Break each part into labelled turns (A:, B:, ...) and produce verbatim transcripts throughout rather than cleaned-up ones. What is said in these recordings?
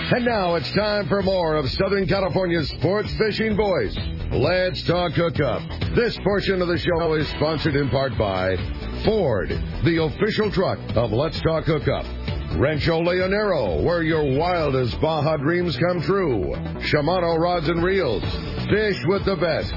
A: And now it's time for more of Southern California's sports fishing voice. Let's Talk Hookup. This portion of the show is sponsored in part by Ford, the official truck of Let's Talk Hookup. Rancho Leonero, where your wildest Baja dreams come true. Shimano Rods and Reels. Fish with the best.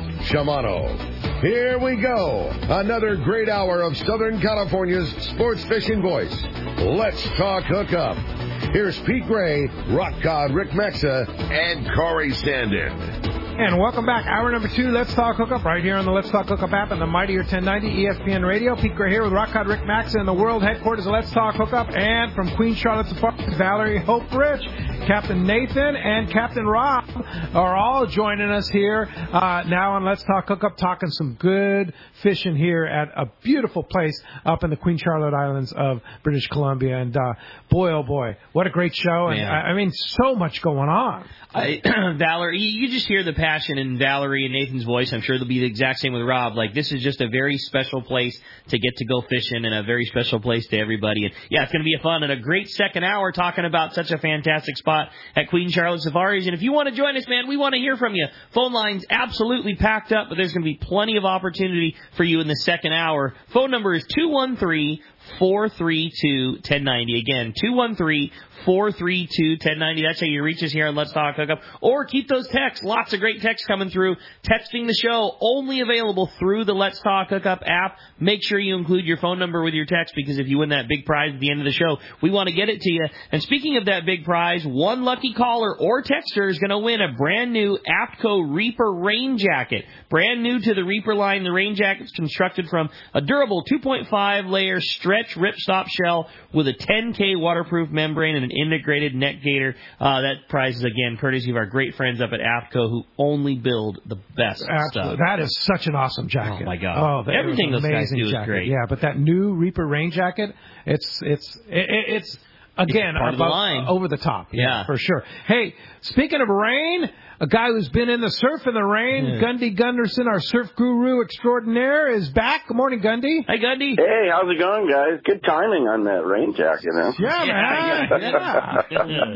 A: Shimano. Here we go. Another great hour of Southern California's sports fishing voice. Let's Talk Hookup. Here's Pete Gray, Rock God Rick Mexa, and Corey Sandin.
B: And welcome back. Hour number two, Let's Talk Hookup, right here on the Let's Talk Hookup app and the Mightier ten ninety E S P N Radio. Pete Gray here with Rock God Rick Maxa in the world headquarters of Let's Talk Hookup. And from Queen Charlotte Safari, Valerie Hope Rich, Captain Nathan, and Captain Rob are all joining us here uh, now on Let's Talk Hookup, talking some good fishing here at a beautiful place up in the Queen Charlotte Islands of British Columbia. And uh, boy, oh boy, what a great show. And I, I mean, so much going on.
C: I, Valerie, you just hear the passion in Valerie and Nathan's voice. I'm sure they'll be the exact same with Rob. Like, this is just a very special place to get to go fishing and a very special place to everybody. And, yeah, it's going to be a fun and a great second hour talking about such a fantastic spot at Queen Charlotte Safaris. And if you want to join us, man, we want to hear from you. Phone line's absolutely packed up, but there's going to be plenty of opportunity for you in the second hour. Phone number is two one three, four three two, one zero nine zero. Again, two one three, four three two, one zero nine zero. That's how you reach us here on Let's Talk Hookup. Or keep those texts. Lots of great texts coming through. Texting the show only available through the Let's Talk Hookup app. Make sure you include your phone number with your text, because if you win that big prize at the end of the show, we want to get it to you. And speaking of that big prize, one lucky caller or texter is going to win a brand new APCO Reaper rain jacket. Brand new to the Reaper line. The rain jacket is constructed from a durable two point five layer stretch ripstop shell with a ten K waterproof membrane and an integrated neck gaiter. Uh, that prize is, again, courtesy of our great friends up at APCO, who only build the best
B: Absolutely.
C: stuff.
B: That is such an awesome jacket.
C: Oh, my God.
B: Oh,
C: Everything those guys do
B: jacket.
C: is great.
B: Yeah, but that new Reaper rain jacket, it's, it's, it, it's again,
C: it's part
B: above,
C: of the line.
B: over the top. Yeah,
C: yeah,
B: for sure. Hey, speaking of rain, a guy who's been in the surf in the rain, yeah. Gundy Gunderson, our surf guru extraordinaire, is back. Good morning, Gundy.
C: Hi, Gundy.
D: Hey, how's it going, guys? Good timing on that rain jacket, huh?
B: Yeah, man. Yeah.
D: yeah.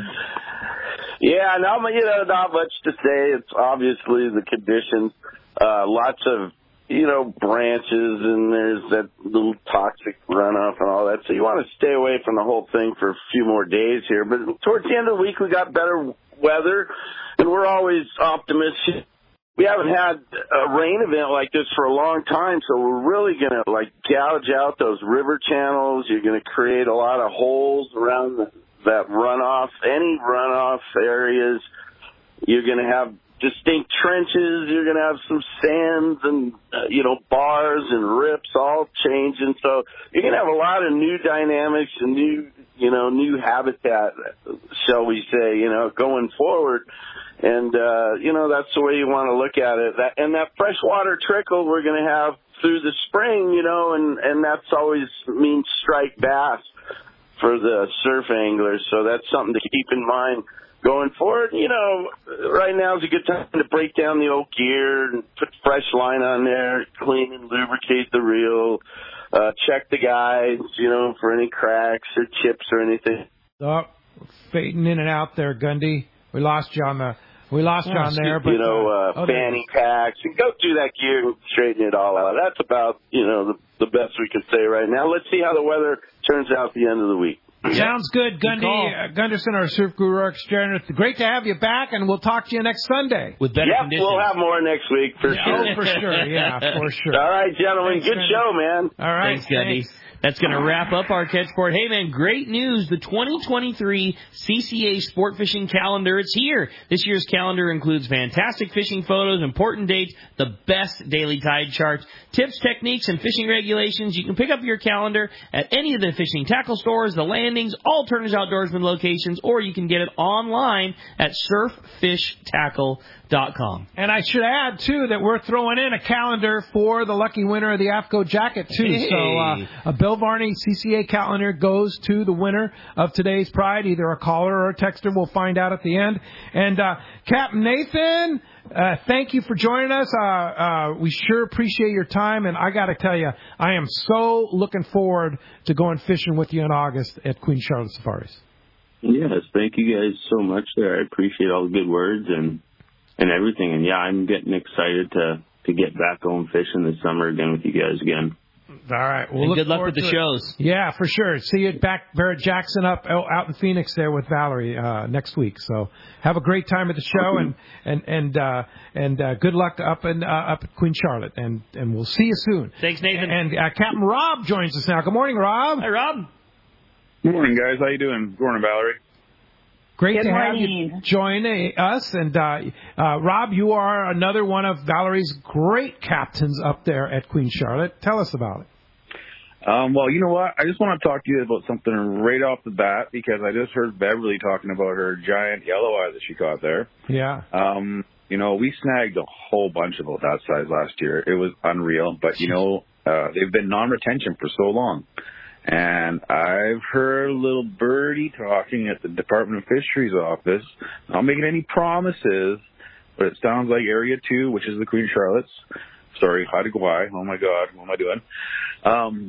D: yeah, no, you know, not much to say. It's obviously the conditions. Uh, lots of, you know, branches, and there's that little toxic runoff and all that. So you want to stay away from the whole thing for a few more days here. But towards the end of the week, we got better weather, and we're always optimistic. We haven't had a rain event like this for a long time, so we're really going to, like, gouge out those river channels. You're going to create a lot of holes around the, that runoff, any runoff areas. You're going to have distinct trenches. You're going to have some sands and, uh, you know, bars and rips all changing. So you're going to have a lot of new dynamics and new, you know, new habitat, shall we say, you know, going forward. And, uh, you know, that's the way you want to look at it. That, and that freshwater trickle we're going to have through the spring, you know, and, and that's always means striped bass for the surf anglers. So that's something to keep in mind going forward. You know, right now is a good time to break down the old gear and put fresh line on there, clean and lubricate the reel, uh, check the guides, you know, for any cracks or chips or anything.
B: Oh, fading in and out there, Gundy. We lost you on the, we lost you on there, but
D: you know, uh,
B: oh,
D: fanny packs, and go through that gear and straighten it all out. That's about, you know, the, the best we can say right now. Let's see how the weather turns out at the end of the week.
B: Sounds good, Gundy uh, Gunderson, our surf guru extraordinaire. Great to have you back, and we'll talk to you next Sunday
C: with better
D: yep,
C: conditions.
D: We'll have more next week for
B: yeah,
D: sure.
B: Oh, for sure, yeah, for sure.
D: All right, gentlemen,
B: Thanks,
D: good
B: Gundy.
D: show, man.
B: All right,
C: thanks, Gundy. Thanks. That's going to wrap up our catch report. Hey, man, great news. The twenty twenty-three C C A Sport Fishing Calendar, it's here. This year's calendar includes fantastic fishing photos, important dates, the best daily tide charts, tips, techniques, and fishing regulations. You can pick up your calendar at any of the fishing tackle stores, the landings, all Turner's Outdoorsman locations, or you can get it online at surf fish tackle dot com.
B: And I should add, too, that we're throwing in a calendar for the lucky winner of the APCO jacket, too.
C: Hey.
B: So uh, a Bill Varney C C A calendar goes to the winner of today's Pride, either a caller or a texter. We'll find out at the end. And uh, Captain Nathan, uh, thank you for joining us. Uh, uh, we sure appreciate your time. And I got to tell you, I am so looking forward to going fishing with you in August at Queen Charlotte Safaris.
E: Yes, thank you guys so much there. I appreciate all the good words and and everything. And, yeah, I'm getting excited to, to get back home fishing this summer again with you guys again.
B: All right. We'll
C: and
B: look
C: good luck with the
B: it.
C: shows.
B: Yeah, for sure. See you back Barrett Jackson up out in Phoenix there with Valerie uh, next week. So have a great time at the show, and and and uh, and uh, good luck up in uh, up at Queen Charlotte, and and we'll see you soon.
C: Thanks, Nathan.
B: And uh, Captain Rob joins us now. Good morning, Rob.
C: Hi, Rob.
F: Good morning, guys. How you doing? Good morning, Valerie.
B: Great
G: Good
B: to
G: morning.
B: have you join us. And, uh, uh, Rob, you are another one of Valerie's great captains up there at Queen Charlotte. Tell us about it.
F: Um, well, you know what? I just want to talk to you about something right off the bat because I just heard Beverly talking about her giant yellow eye that she caught there.
B: Yeah.
F: Um, you know, we snagged a whole bunch about that size last year. It was unreal. But, you know, uh, they've been non-retention for so long. And I've heard a little birdie talking at the Department of Fisheries office. Not making any promises, but it sounds like Area two, which is the Queen Charlotte's, sorry, Haida Gwaii, oh my God, what am I doing, um,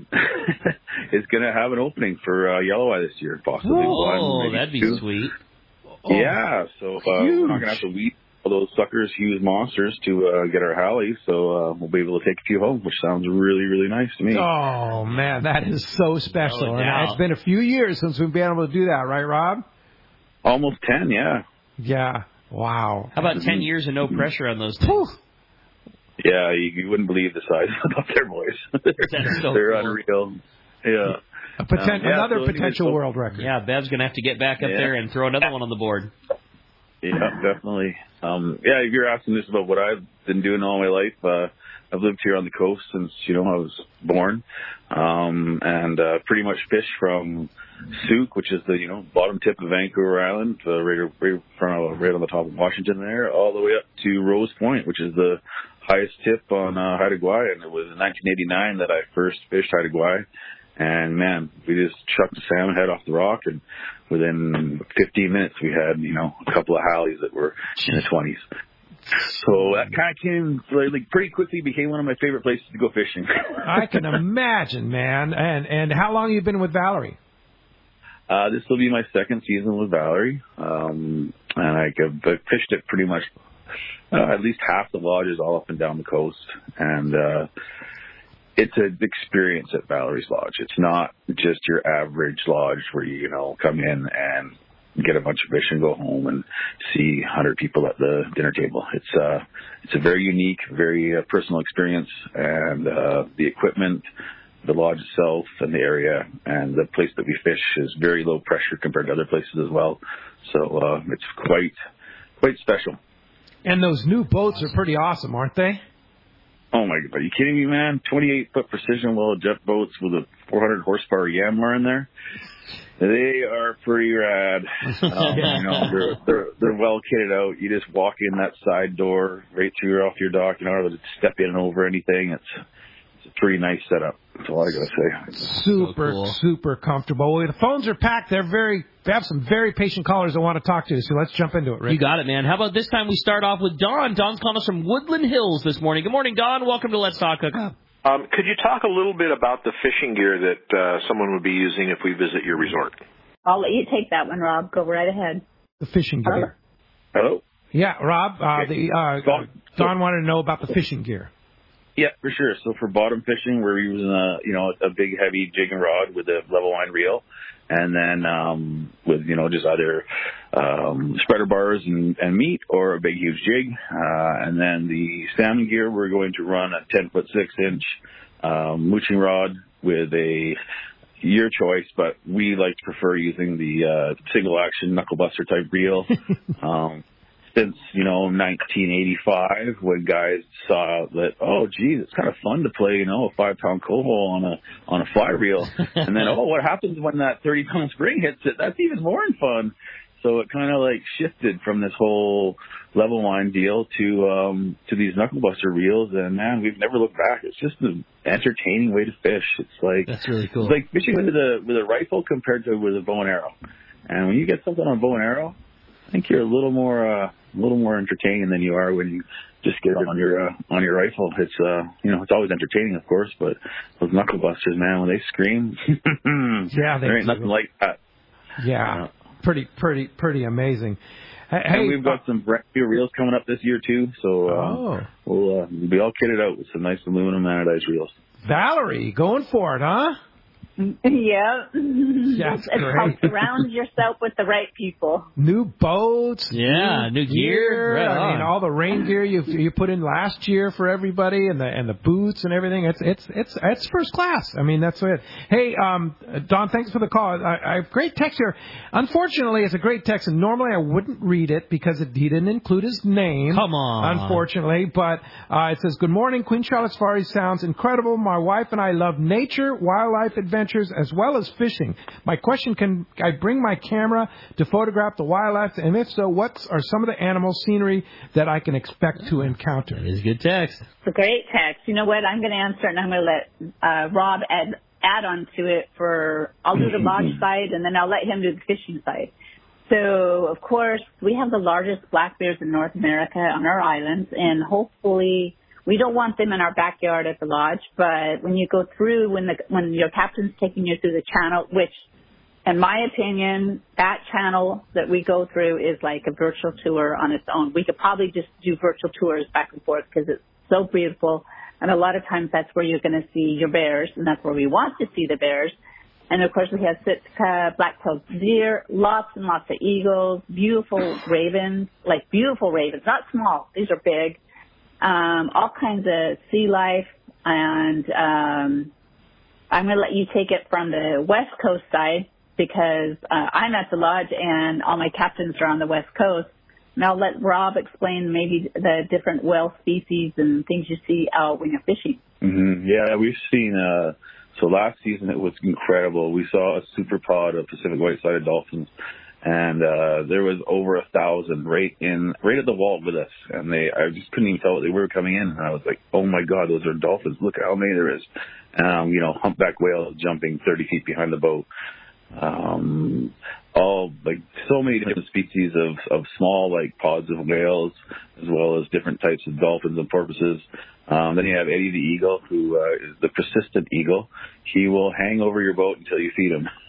F: is going to have an opening for uh, yellow eye this year, possibly.
C: Oh,
F: one,
C: that'd be
F: two.
C: sweet.
F: Yeah, so uh, we're not going to have to weed all those suckers, huge monsters, to uh, get our Hallie, so uh, we'll be able to take a few home, which sounds really, really nice to me.
B: Oh, man, that is so special.
C: No
B: And
C: doubt.
B: it's been a few years since we've been able to do that, right, Rob?
F: Almost ten, yeah.
B: Yeah. Wow.
C: How about ten years and no pressure on those things?
B: Whew.
F: Yeah, you, you wouldn't believe the size of their boys. they're
C: That's so
F: they're
C: cool.
F: unreal. Yeah.
B: A poten-
F: Um, yeah,
B: another
F: so anyways,
B: potential
F: so-
B: world record.
C: Yeah, Bev's going to have to get back up
F: Yeah.
C: there and throw another one on the board.
F: Yeah, definitely. Um, yeah, if you're asking this about what I've been doing all my life, uh, I've lived here on the coast since, you know, I was born, um, and uh, pretty much fished from Souk, which is the, you know, bottom tip of Vancouver Island, uh, right, right, from, right on the top of Washington there, all the way up to Rose Point, which is the highest tip on uh, Haida Gwaii, and it was in nineteen eighty-nine that I first fished Haida Gwaii. And, man, we just chucked the salmon head off the rock, and within fifteen minutes we had, you know, a couple of Hallies that were in the twenties. So that kind of came, like, pretty quickly became one of my favorite places to go fishing.
B: I can imagine, man. And and how long have you been with Valerie?
F: Uh, this will be my second season with Valerie. Um, and I, I fished it pretty much, uh, at least half the lodges all up and down the coast. And, uh, it's an experience at Valerie's Lodge. It's not just your average lodge where you, you know, come in and get a bunch of fish and go home and see a hundred people at the dinner table. It's uh, it's a very unique, very uh, personal experience, and uh, the equipment, the lodge itself, and the area, and the place that we fish is very low pressure compared to other places as well. So uh, it's quite quite special.
B: And those new boats are pretty awesome, aren't they?
F: Oh my God, are you kidding me, man? twenty-eight foot precision well jet boats with a four hundred horsepower Yanmar in there. They are pretty rad. Um, you know, they're, they're, they're well kitted out. You just walk in that side door right through off your dock. You don't have to step in over anything. It's, it's a pretty nice setup. That's all I got to say.
B: Super,
C: So cool.
B: super comfortable. Well, the phones are packed. They're very, they have some very patient callers that want to talk to you. So let's jump into it, Rick.
C: You got it, man. How about this time we start off with Don? Don's calling us from Woodland Hills this morning. Good morning, Don. Welcome to Let's Talk Hookup.
H: Um, could you talk a little bit about the fishing gear that uh, someone would be using if we visit your resort?
G: I'll let you take that one, Rob. Go right ahead.
B: The fishing gear.
F: Hello?
B: Yeah, Rob, uh, the, uh,
F: Don-
B: Don wanted to know about the fishing gear.
F: Yeah, for sure. So for bottom fishing, we're using a, you know, a big heavy jig and rod with a level line reel. And then, um, with, you know, just either, um, spreader bars and, and meat or a big, huge jig. Uh, and then the salmon gear, we're going to run a ten foot six inch, um, mooching rod with a, your choice, but we like to prefer using the, uh, single action knuckle buster type reel. um, Since, you know, nineteen eighty-five, when guys saw that, oh, geez, it's kind of fun to play, you know, a five-pound coho on a on a fly reel. And then, oh, what happens when that thirty-pound spring hits it? That's even more fun. So it kind of, like, shifted from this whole level line deal to um, to these knuckle buster reels. And, man, we've never looked back. It's just an entertaining way to fish. It's like,
C: That's really cool.
F: it's like fishing with a, with a rifle compared to with a bow and arrow. And when you get something on bow and arrow, I think you're a little more, uh, a little more entertaining than you are when you just get it on your, uh, on your rifle. It's, uh, you know, it's always entertaining, of course, but those knuckle busters, man, when they scream,
B: Yeah, they
F: there ain't
B: do.
F: nothing like that.
B: Yeah.
F: Uh,
B: pretty, pretty, pretty amazing. Hey,
F: and we've got some brand new reels coming up this year too, so um,
B: oh.
F: we'll uh, be all kitted out with some nice aluminum anodized reels.
B: Valerie, going for it, huh?
G: Yeah.
B: That's
G: it's
B: great.
G: called surround yourself with the right people.
B: New boats.
C: Yeah, new, new gear. Right
B: I mean,
C: on.
B: all the rain gear you you put in last year for everybody, and the and the boots and everything. It's it's it's it's first class. I mean, that's it. Hey, um, Don, thanks for the call. I, I have great text here. Unfortunately, it's a great text, and normally I wouldn't read it because it, he didn't include his name.
C: Come on.
B: Unfortunately, but uh, it says, "Good morning, Queen Charlotte Safari sounds incredible. My wife and I love nature, wildlife adventures, as well as fishing. My question, can I bring my camera to photograph the wildlife? And if so, what are some of the animal scenery that I can expect to encounter?"
C: That is a good text.
G: It's a great text. You know what? I'm going to answer it, and I'm going to let uh, Rob add, add on to it for, I'll do the lodge side, and then I'll let him do the fishing side. So, of course, we have the largest black bears in North America on our islands, and hopefully we don't want them in our backyard at the lodge, but when you go through, when the when your captain's taking you through the channel, which, in my opinion, that channel that we go through is like a virtual tour on its own. We could probably just do virtual tours back and forth because it's so beautiful, and a lot of times that's where you're going to see your bears, and that's where we want to see the bears. And, of course, we have Sitka, black-tailed deer, lots and lots of eagles, beautiful ravens, like beautiful ravens, not small. These are big. Um, all kinds of sea life, and um, I'm going to let you take it from the West Coast side because uh, I'm at the lodge and all my captains are on the West Coast. And I'll let Rob explain maybe the different whale species and things you see out when you're fishing.
F: Mm-hmm. Yeah, we've seen, uh, so last season it was incredible. We saw a super pod of Pacific white-sided dolphins. And uh there was over a thousand right in right at the wall with us, and they I just couldn't even tell what they were coming in. And I was like, oh my God, those are dolphins! Look at how many there is. Um, you know, humpback whales jumping thirty feet behind the boat. Um, all like so many different species of of small like pods of whales, as well as different types of dolphins and porpoises. Um, then you have Eddie the eagle, who uh, is the persistent eagle. He will hang over your boat until you feed him.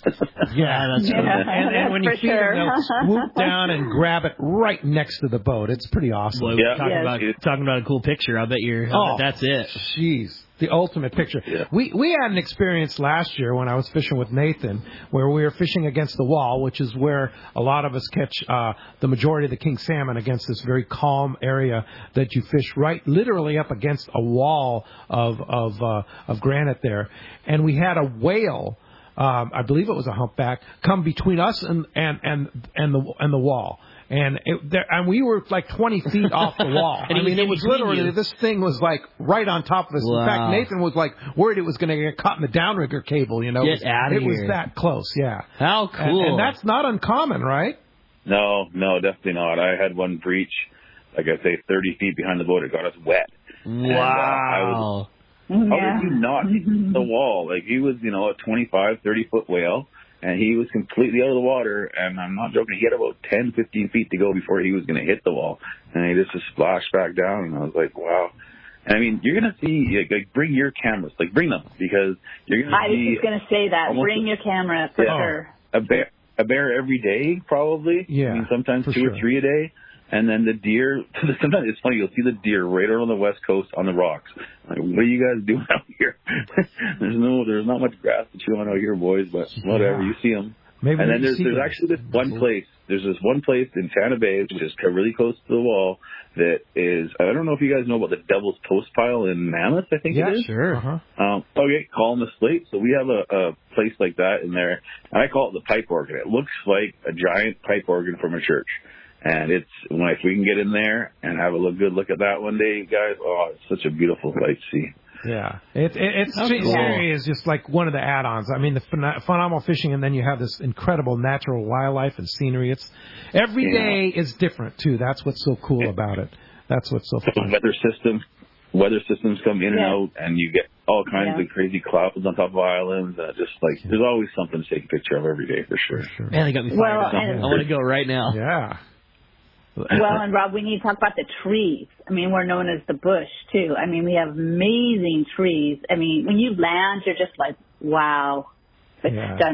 B: Yeah, that's
G: Yeah,
B: right. And, and when you
G: for
B: feed
G: sure.
B: them, they'll swoop down and grab it right next to the boat. It's pretty awesome.
C: Boy,
F: Yeah.
C: talking,
G: Yes.
C: about, talking about a cool picture. I bet you're. I
B: Oh.
C: bet that's it.
B: Jeez, the ultimate picture.
F: Yeah.
B: We we had an experience last year when I was fishing with Nathan, where we were fishing against the wall, which is where a lot of us catch uh, the majority of the king salmon, against this very calm area that you fish right, literally up against a wall of of uh, of granite there, and we had a whale. Um, I believe it was a humpback, come between us and and and and the and the wall, and it, there, and we were like twenty feet off the wall.
C: And
B: I
C: it
B: mean,
C: was
B: it
C: in
B: was
C: between
B: literally
C: you.
B: this thing was like right on top of us.
C: Wow.
B: In fact, Nathan was like worried it was going to get caught in the downrigger cable. You know,
C: Get
B: it was,
C: outta
B: it was
C: here.
B: that close. Yeah.
C: How
B: And,
C: cool!
B: and that's not uncommon, right?
F: No, no, definitely not. I had one breach, like I say, thirty feet behind the boat. It got us wet.
C: wow.
F: And, uh, I was, how
G: Yeah.
F: did you not hit the wall? Like, he was, you know, a twenty-five, thirty-foot whale, and he was completely out of the water, and I'm not joking, he had about ten, fifteen feet to go before he was going to hit the wall, and he just just splashed back down, and I was like, wow. And I mean, you're going to see, like, like, bring your cameras, like, bring them, because you're going to
G: I was
F: see
G: just going to say that.
F: almost
G: Bring your camera for
F: Yeah.
G: sure.
F: a bear, a bear every day, probably.
B: Yeah,
F: I mean, sometimes
B: for
F: two
B: sure.
F: or three a day. And then the deer, sometimes it's funny, you'll see the deer right out on the west coast on the rocks. Like, what are you guys doing out here? there's no, there's not much grass to chew on out here, boys, but whatever,
B: Yeah.
F: you see them.
B: Maybe
F: And
B: we
F: then there's,
B: see
F: there's
B: them.
F: actually this one place, there's this one place in Tana Bay, which is really close to the wall, that is, I don't know if you guys know about the Devil's Post Pile in Mammoth, I think
B: Yeah,
F: it is.
B: sure. Uh-huh.
F: Um, okay, Column the Slate. So we have a, a place like that in there, and I call it the pipe organ. It looks like a giant pipe organ from a church. And it's, when if we can get in there and have a look, good look at that one day, you guys, oh, it's such a beautiful sight to see.
B: Yeah, it, it, it's
C: That's
B: Street
C: cool.
B: Scenery is just like one of the add-ons. I mean, the phen- phenomenal fishing, and then you have this incredible natural wildlife and scenery. It's every
F: Yeah.
B: day is different too. That's what's so cool about it. That's what's so
F: The
B: fun.
F: weather system, weather systems come in and
G: Yeah.
F: out, and you get all kinds
G: Yeah.
F: of crazy clouds on top of islands. Uh, just like, there's always something to take a picture of every day for sure.
B: Sure.
C: Man, they got me fired
G: Well,
C: up.
G: and-
C: I want to go right now.
B: Yeah.
G: Well, and Rob, we need to talk about the trees. I mean, we're known as the bush, too. I mean, we have amazing trees. I mean, when you land, you're just like, wow, it's
B: Yeah.
G: stunning.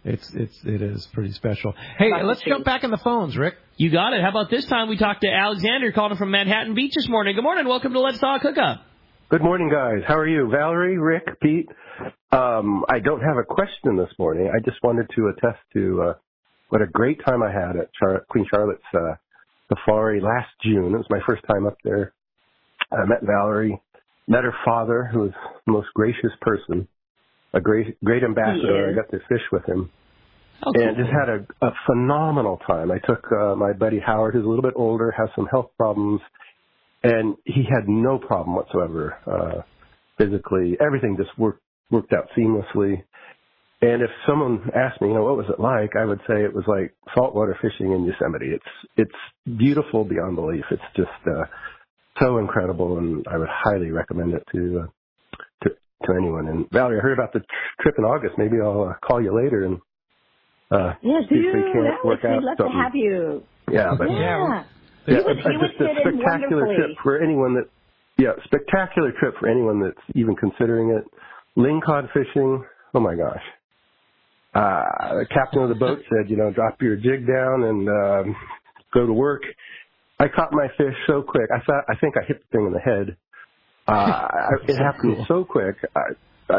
B: It's it's it is pretty special. Hey, let's jump back in the phones, Rick.
C: You got it. How about this time we talked to Alexander calling from Manhattan Beach this morning. Good morning. Welcome to Let's Talk Hookup.
I: Good morning, guys. How are you? Valerie, Rick, Pete? Um, I don't have a question this morning. I just wanted to attest to uh, what a great time I had at Char- Queen Charlotte's uh, Safari last June. It was my first time up there. I met Valerie, met her father, who was the most gracious person, a great great ambassador. I got to fish with him. Okay. And just had a, a phenomenal time. I took uh, my buddy Howard, who's a little bit older, has some health problems, and he had no problem whatsoever uh, physically. Everything just worked worked out seamlessly. And if someone asked me, you know, what was it like, I would say it was like saltwater fishing in Yosemite. It's it's beautiful beyond belief. It's just uh, so incredible, and I would highly recommend it to uh, to to anyone. And Valerie, I heard about the tr- trip in August. Maybe I'll uh, call you later and uh,
G: yeah,
I: see if we can't
G: Alex,
I: work out
G: we'd love
I: something.
G: to have you.
I: Yeah, but
G: yeah,
I: yeah,
G: you
I: yeah
G: would,
I: it's
G: you would
I: just a
G: fit in
I: spectacular
G: wonderfully.
I: trip for anyone that. Yeah, spectacular trip for anyone that's even considering it. Lingcod fishing. Oh my gosh. Uh, the captain of the boat said, you know, drop your jig down and um, go to work. I caught my fish so quick. I thought, I think I hit the thing in the head. Uh, it happened cool. so quick. I, I,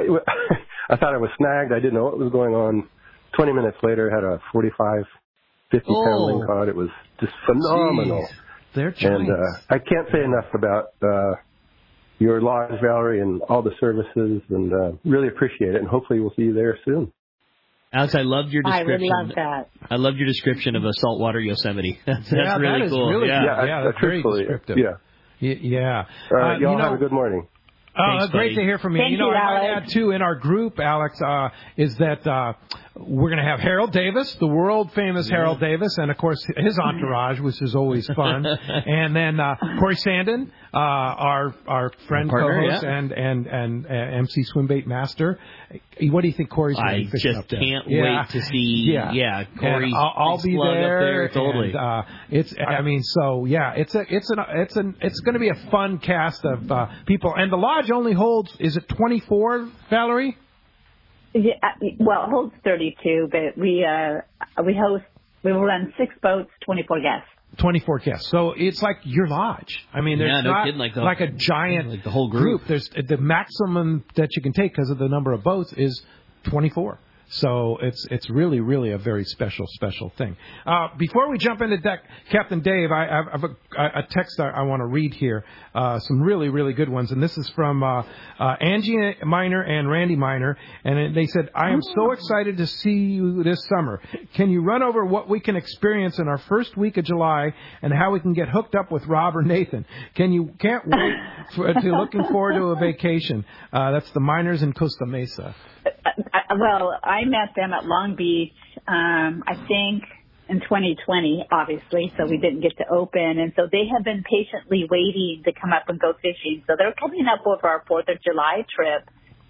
I: I thought I was snagged. I didn't know what was going on. twenty minutes later, I had a forty-five, fifty pound
B: oh.
I: lingcod. It was just phenomenal.
B: Jeez. They're giants.
I: And uh, I can't say enough about uh, your lodge, Valerie, and all the services, and uh, really appreciate it. And hopefully we'll see you there soon.
C: Alex, I loved your description.
G: I would love that.
C: I loved your description of a saltwater Yosemite. That's,
B: yeah,
C: that's really
B: that is
C: cool.
B: Really,
C: yeah,
B: yeah, yeah that's very descriptive.
I: Yeah.
B: Y- yeah.
I: All right,
B: uh,
I: y'all
B: you know,
I: have a good morning.
B: Uh,
C: Thanks,
B: great
C: buddy.
B: to hear from you.
G: Thank
B: you know,
G: you,
B: I might
G: Alex.
B: add, too, in our group, Alex, uh, is that uh, we're going to have Harold Davis, the world-famous yeah. Harold Davis, and, of course, his entourage, which is always fun. And then uh, Corey Sandin, uh, our our friend,
C: partner,
B: co-host,
C: yeah.
B: and, and, and uh, M C Swimbait Master. What do you think Corey's going to be fishing up there?
C: I just can't
B: yeah.
C: wait to see,
B: yeah,
C: yeah Corey's
B: I'll, I'll be there,
C: there. Totally.
B: And, uh, it's, I mean, so, yeah, it's a, it's an, it's an, it's going to be a fun cast of uh, people. And the lodge only holds, is it twenty-four, Valerie?
G: Yeah, well, it holds thirty-two, but we uh, we host, we will run six boats, twenty-four guests.
B: twenty-four guests. So it's like your lodge. I mean, there's
C: yeah, no
B: not
C: kidding, like, the,
B: like a giant
C: like the whole group.
B: group. There's the maximum that you can take because of the number of boats is twenty-four. So it's it's really, really a very special, special thing. Uh, before we jump into deck, Captain Dave, I, I have a, a text I, I want to read here. Uh, some really, really good ones. And this is from uh, uh, Angie Miner and Randy Miner. And they said, I am so excited to see you this summer. Can you run over what we can experience in our first week of July and how we can get hooked up with Rob or Nathan? Can you can't wait for, to looking forward to a vacation. Uh, that's the Miners in Costa Mesa.
G: Uh, well, I met them at Long Beach, um, I think in twenty twenty, obviously, so we didn't get to open. And so they have been patiently waiting to come up and go fishing. So they're coming up over our fourth of July trip.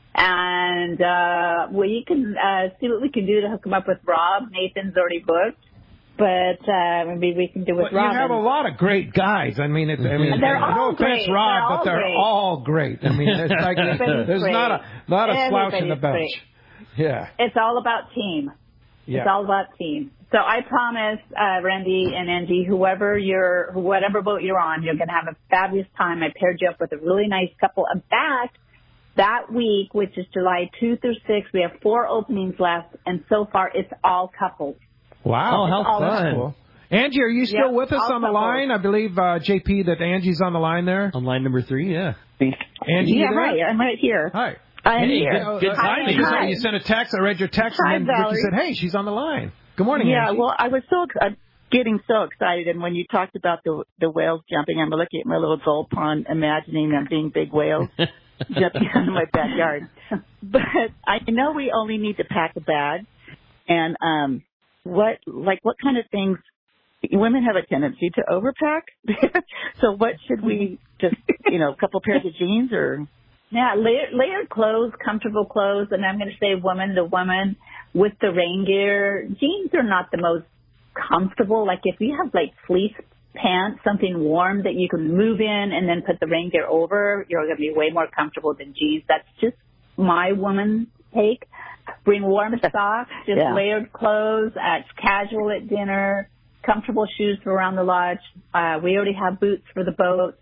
G: And uh, we can uh, see what we can do to hook them up with Rob. Nathan's already booked. But uh, maybe we can do with
B: but
G: Rob.
B: You have a lot of great guys. I mean, it's, I mean,
G: they're
B: no
G: all
B: offense,
G: great.
B: Rob,
G: they're
B: but they're
G: great.
B: all great. I mean, it's like there's
G: great.
B: not a not a slouch in the
G: Everybody's
B: bunch.
G: great.
B: Yeah,
G: it's all about team.
B: Yeah.
G: It's all about team. So I promise, uh, Randy and Angie, whoever you're, whatever boat you're on, you're going to have a fabulous time. I paired you up with a really nice couple. In fact, that week, which is July second through sixth, we have four openings left, and so far it's all couples.
B: Wow,
C: oh, how fun!
B: Cool. Angie, are you still
G: yep,
B: with us on the
G: couples.
B: line? I believe uh, J P that Angie's on the line there.
C: On line number three, yeah.
B: Angie,
G: yeah,
B: you there?
G: hi, I'm right here.
B: Hi.
G: I'm
C: hey,
G: here.
C: Good, good
G: Hi,
C: timing.
G: hi.
B: You sent a text. I read your text,
J: Hi,
B: and then
J: Valerie.
B: Ricky said, "Hey, she's on the line." Good morning,
J: Yeah,
B: Angie.
J: well, I was so uh, getting so excited, and when you talked about the the whales jumping, I'm looking at my little gold pond, imagining them being big whales jumping out of my backyard. But I know we only need to pack a bag, and um, what like what kind of things? Women have a tendency to overpack. So what should we just, you know, a couple pairs of jeans or?
G: Yeah, layered, layered clothes, comfortable clothes, and I'm going to say woman, the woman with the rain gear. Jeans are not the most comfortable. Like if you have like fleece pants, something warm that you can move in and then put the rain gear over, you're going to be way more comfortable than jeans. That's just my woman take. Bring warm socks, just
J: Yeah.
G: layered clothes, uh, casual at dinner, comfortable shoes for around the lodge. Uh, we already have boots for the boat,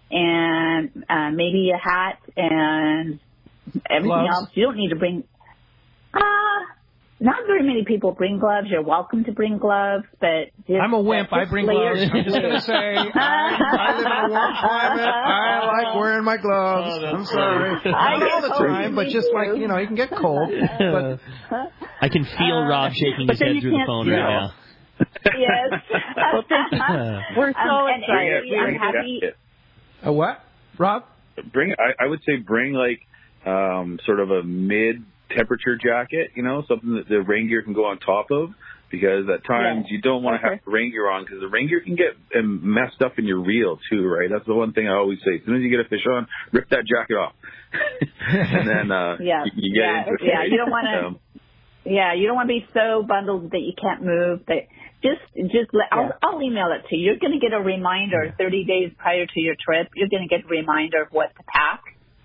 G: and uh, maybe a hat and everything
B: Gloves?
G: else. You don't need to bring. Uh, not very many people bring gloves. You're welcome to bring gloves, but just,
B: I'm a wimp.
G: uh,
B: I
G: just
B: bring
G: layered
B: gloves. I'm just going to say, I, I live in a warm climate. I like wearing my gloves.
C: Oh, that's
B: I'm sorry.
C: funny.
B: Not
G: I
B: all the
G: get
B: time,
G: cold,
B: but
G: me
B: just
G: too.
B: like, you know, you can get cold. But
C: I can feel
G: Uh,
C: Rob shaking
G: but
C: his
G: then
C: head
G: you
C: through the
G: can't
C: phone
G: feel.
C: right now.
G: Yes.
J: Well, thank you. We're so
G: Um, and
J: excited.
G: Angie, I'm happy.
B: a what, Rob?
F: Bring, I, I would say bring like um, sort of a mid-temperature jacket, you know, something that the rain gear can go on top of, because at times
G: Yeah.
F: you don't want to
G: Okay.
F: have the rain gear on, because the rain gear can get um, messed up in your reel too, right? That's the one thing I always say. As soon as you get a fish on, rip that jacket off, and then uh,
G: Yeah.
F: you, you get
G: Yeah.
F: into it.
G: Yeah.
F: right?
G: You don't want to.
F: Um,
G: Yeah, you don't want to be so bundled that you can't move. That just, just let, I'll, I'll email it to you. You're going to get a reminder thirty days prior to your trip. You're going to get a reminder of what to pack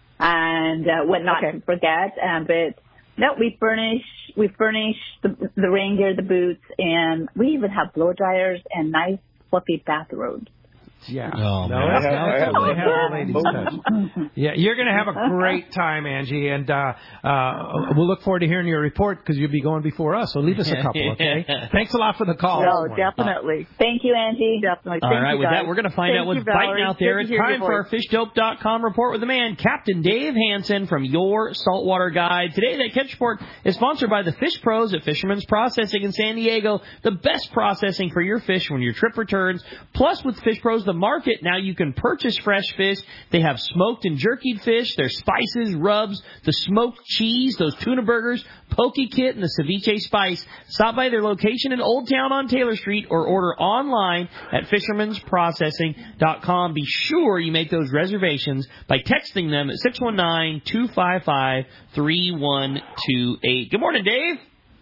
G: and uh, what not
J: Okay.
G: to forget. Um, but no, we furnish, we furnish the, the rain gear, the boots, and we even have blow dryers and nice fluffy bathrobes.
B: Yeah.
C: Oh,
B: no,
C: man.
B: that's,
F: I have- I
B: that's
F: have-
B: what they have
F: I
B: the
F: have-
B: ladies touch. Yeah, you're going to have a great time, Angie, and uh, uh, we'll look forward to hearing your report because you'll be going before us. So leave us a couple, okay? Thanks a lot for the call.
J: No, definitely.
G: Thank you, Angie.
J: Definitely.
C: All
J: Thank
C: right,
J: you,
C: with
J: guys.
C: that, we're going to find
J: Thank
C: out what's
J: you, Valerie.
C: biting out
J: Good
C: there.
J: to
C: It's
J: hear your
C: time for our
J: voice.
C: fish dope dot com report with the man, Captain Dave Hansen from Your Saltwater Guide. Today, that catch report is sponsored by the Fish Pros at Fisherman's Processing in San Diego. The best processing for your fish when your trip returns. Plus, with Fish Pros, the market, now you can purchase fresh fish. They have smoked and jerkied fish, their spices, rubs, the smoked cheese, those tuna burgers, poke kit, and the ceviche spice. Stop by their location in Old Town on Taylor Street or order online at fishermans processing dot com. Be sure you make those reservations by texting them at six one nine, two five five, three one two eight. Good morning, Dave.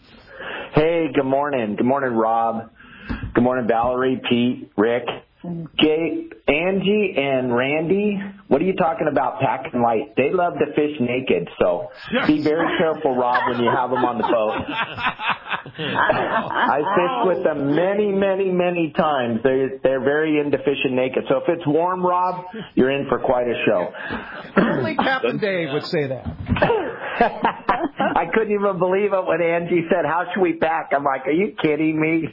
K: Hey, good morning. Good morning, Rob. Good morning, Valerie, Pete, Rick. Jay, Angie, and Randy, what are you talking about packing light? They love to fish naked, so be very careful, Rob, when you have them on the boat. I fished with them many, many, many times. They're, they're very into fishing naked. So if it's warm, Rob, you're in for quite a show.
B: Only Captain Dave would say that.
K: I couldn't even believe it when Angie said, how should we pack? I'm like, are you kidding me?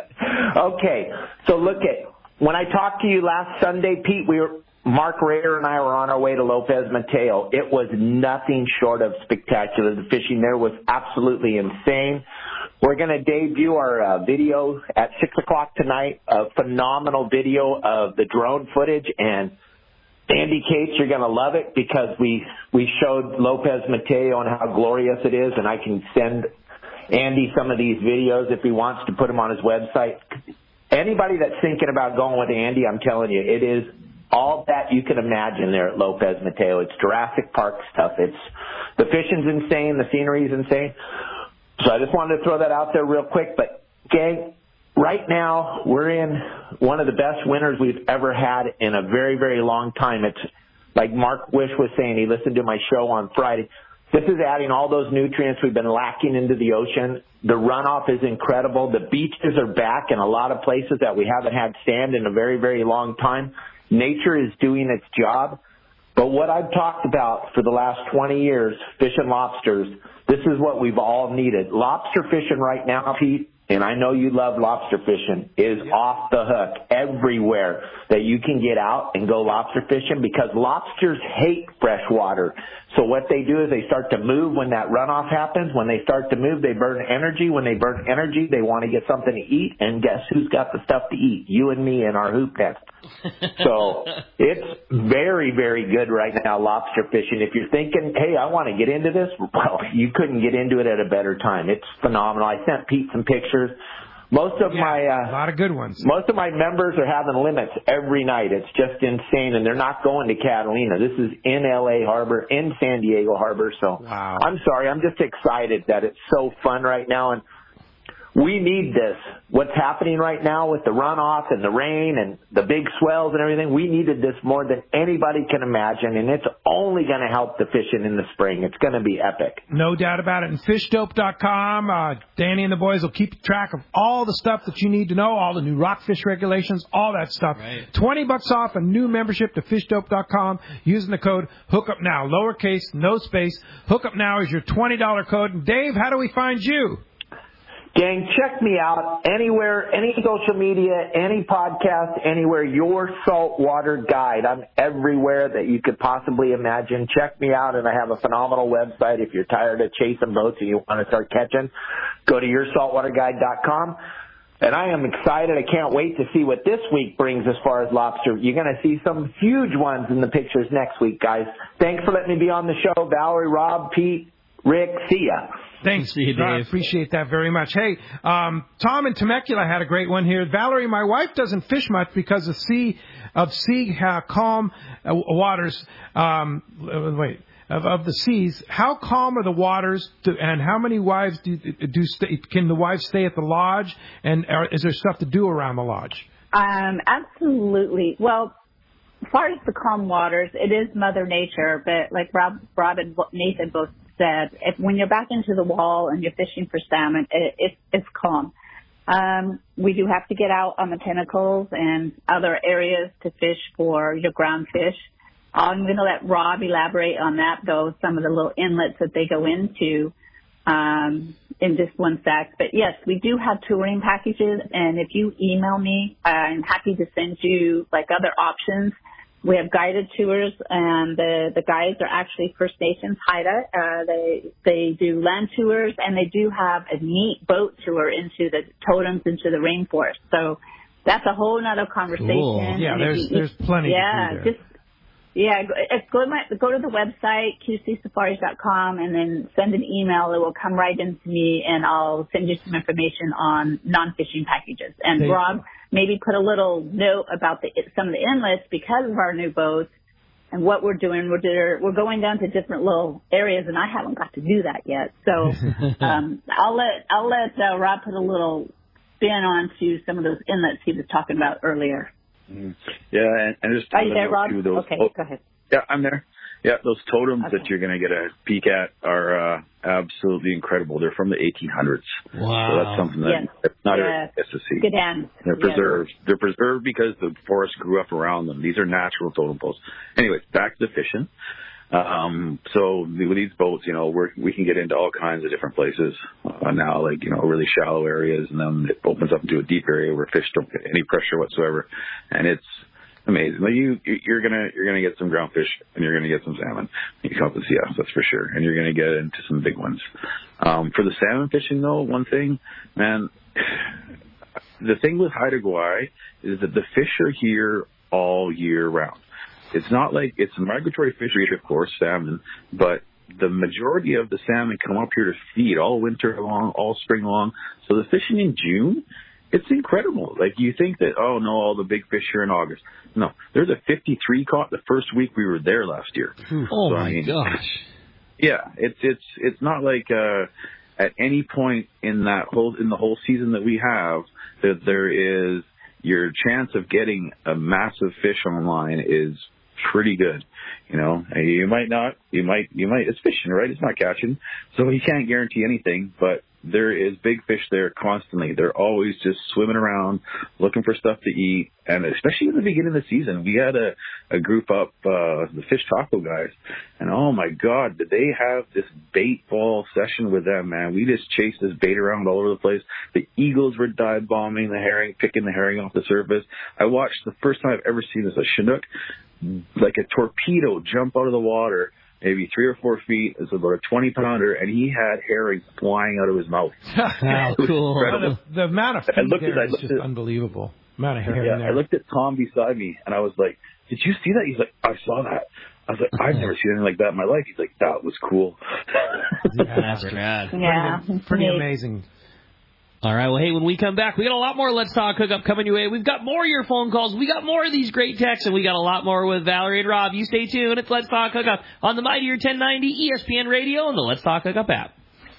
K: Okay, so look at, when I talked to you last Sunday, Pete, we were, Mark Rader and I were on our way to Lopez Mateo. It was nothing short of spectacular. The fishing there was absolutely insane. We're going to debut our uh, video at six o'clock tonight, a phenomenal video of the drone footage. And Andy Cates, you're going to love it because we, we showed Lopez Mateo and how glorious it is. And I can send Andy some of these videos if he wants to put them on his website. Anybody that's thinking about going with Andy, I'm telling you, it is all that you can imagine there at Lopez Mateo. It's Jurassic Park stuff. It's the fishing's insane, the scenery's insane. So I just wanted to throw that out there real quick. But gang, right now we're in one of the best winters we've ever had in a very, very long time. It's like Mark Wish was saying. He listened to my show on Friday. This is adding all those nutrients we've been lacking into the ocean. The runoff is incredible. The beaches are back in a lot of places that we haven't had sand in a very, very long time. Nature is doing its job. But what I've talked about for the last twenty years, fishing lobsters, this is what we've all needed. Lobster fishing right now, Pete, and I know you love lobster fishing, is off the hook everywhere that you can get out and go lobster fishing because lobsters hate fresh water. So what they do is they start to move when that runoff happens. When they start to move, they burn energy. When they burn energy, they want to get something to eat. And guess who's got the stuff to eat? You and me in our hoop nest. So it's very, very good right now, lobster fishing. If you're thinking, hey, I want to get into this, well, you couldn't get into it at a better time. It's phenomenal. I sent Pete some pictures. Most of
B: yeah,
K: my uh,
B: a lot of good ones.
K: Most of my members are having limits every night. It's just insane, and they're not going to Catalina. This is in L A Harbor, in San Diego Harbor. So
B: wow.
K: I'm sorry, I'm just excited that it's so fun right now. And We need this. What's happening right now with the runoff and the rain and the big swells and everything, we needed this more than anybody can imagine, and it's only going to help the fishing in the spring. It's going to be epic.
B: No doubt about it. And fish dope dot com, uh, Danny and the boys will keep track of all the stuff that you need to know, all the new rockfish regulations, all that stuff.
C: Right.
B: twenty bucks off a new membership to fish dope dot com using the code HOOKUPNOW. Lowercase, no space. HOOKUPNOW is your twenty dollars code. And Dave, how do we find you?
K: Gang, check me out anywhere, any social media, any podcast, anywhere. Your Saltwater Guide. I'm everywhere that you could possibly imagine. Check me out, and I have a phenomenal website. If you're tired of chasing boats and you want to start catching, go to your saltwater guide dot com. And I am excited. I can't wait to see what this week brings as far as lobster. You're going to see some huge ones in the pictures next week, guys. Thanks for letting me be on the show. Valerie, Rob, Pete, Rick, see ya.
B: Thanks, Dave. I appreciate that very much. Hey, um, Tom in Temecula had a great one here. Valerie, my wife doesn't fish much because of sea of sea uh, calm uh, waters. Um, wait, of, of the seas. How calm are the waters, to, and how many wives do do stay, can the wives stay at the lodge? And are, is there stuff to do around the lodge?
G: Um, absolutely. Well, as far as the calm waters, it is Mother Nature, but like Rob, Rob and Nathan both said, if when you're back into the wall and you're fishing for salmon, it, it, it's calm. Um, we do have to get out on the pinnacles and other areas to fish for your ground fish. I'm going to let Rob elaborate on that, though, some of the little inlets that they go into um, in just one sec. But, yes, we do have touring packages, and if you email me, I'm happy to send you, like, other options. We have guided tours, and the, the guides are actually First Nations Haida. Uh, they they do land tours, and they do have a neat boat tour into the totems, into the rainforest. So that's a whole other conversation.
B: Cool. Yeah,
G: and
B: there's
G: you,
B: there's plenty
G: yeah,
B: to do there.
G: Just, yeah, go, go, to my, go to the website, q c safaris dot com, and then send an email. It will come right into me, and I'll send you some information on non-fishing packages. And
B: Thank
G: Rob, maybe put a little note about the some of the inlets because of our new boats and what we're doing. We're do, we're going down to different little areas, and I haven't got to do that yet. So um, I'll let I'll let uh, Rob put a little spin on to some of those inlets he was talking about earlier.
F: Mm. Yeah, and, and just
G: are you there, Rob?
F: too, those,
G: okay,
F: oh,
G: go ahead.
F: Yeah, I'm there. Yeah, those totems
G: Okay.
F: that you're going to get a peek at are uh, absolutely incredible. They're from the eighteen hundreds.
C: Wow.
F: So that's something that
G: Yes.
F: that's not
G: Yes.
F: a gets to see.
G: Good hands.
F: They're
G: Yes.
F: preserved. They're preserved because the forest grew up around them. These are natural totem posts. Anyways, back to the fishing. Um, so with these boats, you know, we're, we can get into all kinds of different places uh, now, like, you know, really shallow areas, and then it opens up into a deep area where fish don't get any pressure whatsoever. And it's amazing. Like you, you're gonna, you're gonna get some ground fish, and you're gonna get some salmon. You come up to see us, that's for sure. And you're gonna get into some big ones. Um, for the salmon fishing though, one thing, man, the thing with Haida Gwaii is that the fish are here all year round. It's not like it's a migratory fishery, of course, salmon, but the majority of the salmon come up here to feed all winter long, all spring long. So the fishing in June, it's incredible. Like you think that, oh no, all the big fish are in August. No, there's a fifty-three caught the first week we were there last year.
C: Oh
F: so,
C: my
F: I mean,
C: gosh.
F: Yeah, it's it's it's not like uh, at any point in that whole in the whole season that we have that there is your chance of getting a massive fish online is pretty good. You know, you might not, you might, you might, it's fishing, right? It's not catching. So you can't guarantee anything, but there is big fish there constantly. They're always just swimming around, looking for stuff to eat. And especially in the beginning of the season, we had a, a group up, uh, the Fish Taco guys. And oh my God, did they have this bait ball session with them, man? We just chased this bait around all over the place. The eagles were dive bombing the herring, picking the herring off the surface. I watched the first time I've ever seen this, a Chinook, like a torpedo jump out of the water, maybe three or four feet. It's about a twenty pounder, and he had herring flying out of his mouth.
C: How cool.
B: The, the amount of
F: I
B: feed
F: looked
B: there
F: at, I
B: is
F: looked
B: just
F: at,
B: unbelievable. Amount of herring
F: yeah,
B: there.
F: I looked at Tom beside me, and I was like, did you see that? He's like, I saw that. I was like, I've never seen anything like that in my life. He's like, that was cool.
C: That's rad.
G: Yeah.
B: Pretty, pretty amazing.
C: All right, well, hey, when we come back, we got a lot more Let's Talk Hookup coming your way. We've got more of your phone calls. We got more of these great texts, and we got a lot more with Valerie and Rob. You stay tuned. It's Let's Talk Hookup on the Mightier ten ninety E S P N Radio and the Let's Talk Hookup app.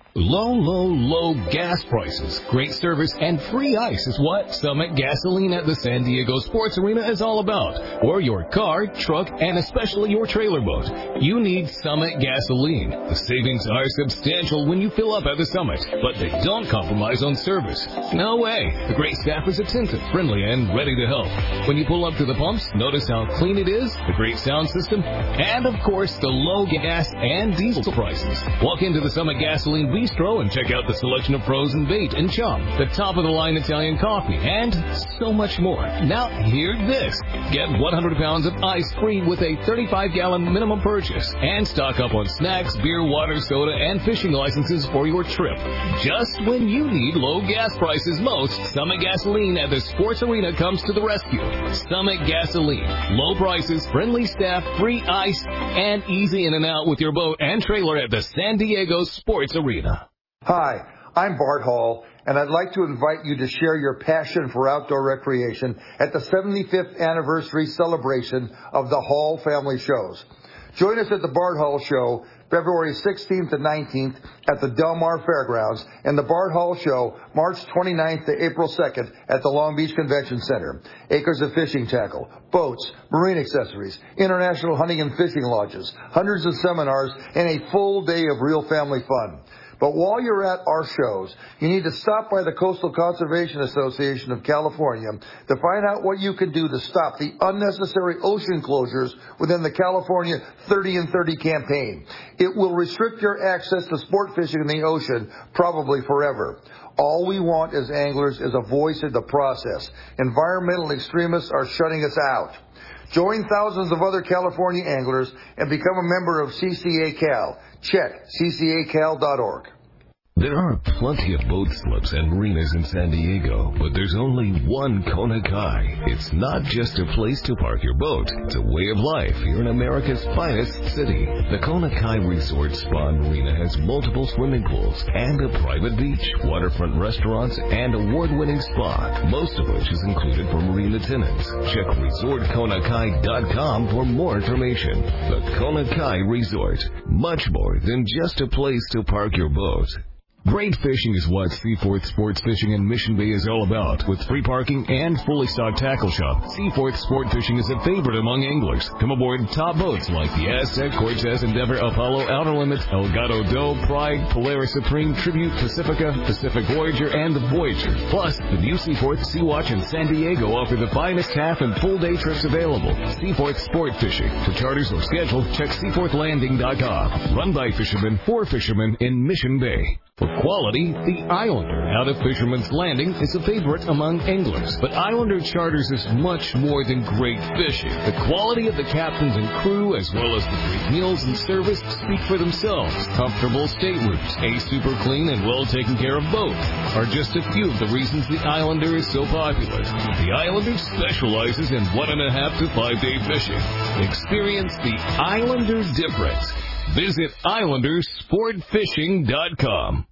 L: Low, low, low gas prices, great service, and free ice is what Summit Gasoline at the San Diego Sports Arena is all about. For your car, truck, and especially your trailer boat, you need Summit Gasoline. The savings are substantial when you fill up at the Summit, but they don't compromise on service. No way. The great staff is attentive, friendly, and ready to help. When you pull up to the pumps, notice how clean it is, the great sound system, and of course, the low gas and diesel prices. Walk into the Summit Gasoline Bistro and check out the selection of frozen bait and chum, the top-of-the-line Italian coffee, and so much more. Now, hear this. Get one hundred pounds of ice free with a thirty-five gallon minimum purchase, and stock up on snacks, beer, water, soda, and fishing licenses for your trip. Just when you need low gas prices most, Summit Gasoline at the Sports Arena comes to the rescue. Summit Gasoline. Low prices, friendly staff, free ice, and easy in and out with your boat and trailer at the San Diego Sports Arena.
M: Hi, I'm Bart Hall, and I'd like to invite you to share your passion for outdoor recreation at the seventy-fifth anniversary celebration of the Hall Family Shows. Join us at the Bart Hall Show, February sixteenth and nineteenth at the Del Mar Fairgrounds, and the Bart Hall Show, March twenty-ninth to April second at the Long Beach Convention Center. Acres of fishing tackle, boats, marine accessories, international hunting and fishing lodges, hundreds of seminars, and a full day of real family fun. But while you're at our shows, you need to stop by the Coastal Conservation Association of California to find out what you can do to stop the unnecessary ocean closures within the California thirty and thirty campaign. It will restrict your access to sport fishing in the ocean, probably forever. All we want as anglers is a voice in the process. Environmental extremists are shutting us out. Join thousands of other California anglers and become a member of C C A Cal. Check C C A cal dot org.
L: There are plenty of boat slips and marinas in San Diego, but there's only one Kona Kai. It's not just a place to park your boat. It's a way of life here in America's finest city. The Kona Kai Resort Spa and Marina has multiple swimming pools and a private beach, waterfront restaurants, and award-winning spa, most of which is included for marine attendants. Check resort kona kai dot com for more information. The Kona Kai Resort, much more than just a place to park your boat. Great fishing is what Seaforth Sports Fishing in Mission Bay is all about. With free parking and fully stocked tackle shop, Seaforth Sport Fishing is a favorite among anglers. Come aboard top boats like the Aztec, Cortez, Endeavor, Apollo, Outer Limits, Elgato Doe, Pride, Polaris Supreme, Tribute, Pacifica, Pacific Voyager, and the Voyager. Plus, the new Seaforth, Sea-Watch, and San Diego offer the finest half and full day trips available. Seaforth Sport Fishing. For charters or schedule, check seaforth landing dot com. Run by fishermen for fishermen in Mission Bay. For quality, the Islander out of Fisherman's Landing is a favorite among anglers. But Islander Charters is much more than great fishing. The quality of the captains and crew, as well as the great meals and service, speak for themselves. Comfortable staterooms, a super clean and well taken care of boat are just a few of the reasons the Islander is so popular. The Islander specializes in one and a half to five day fishing. Experience the Islander difference. Visit Islander Sport Fishing dot com.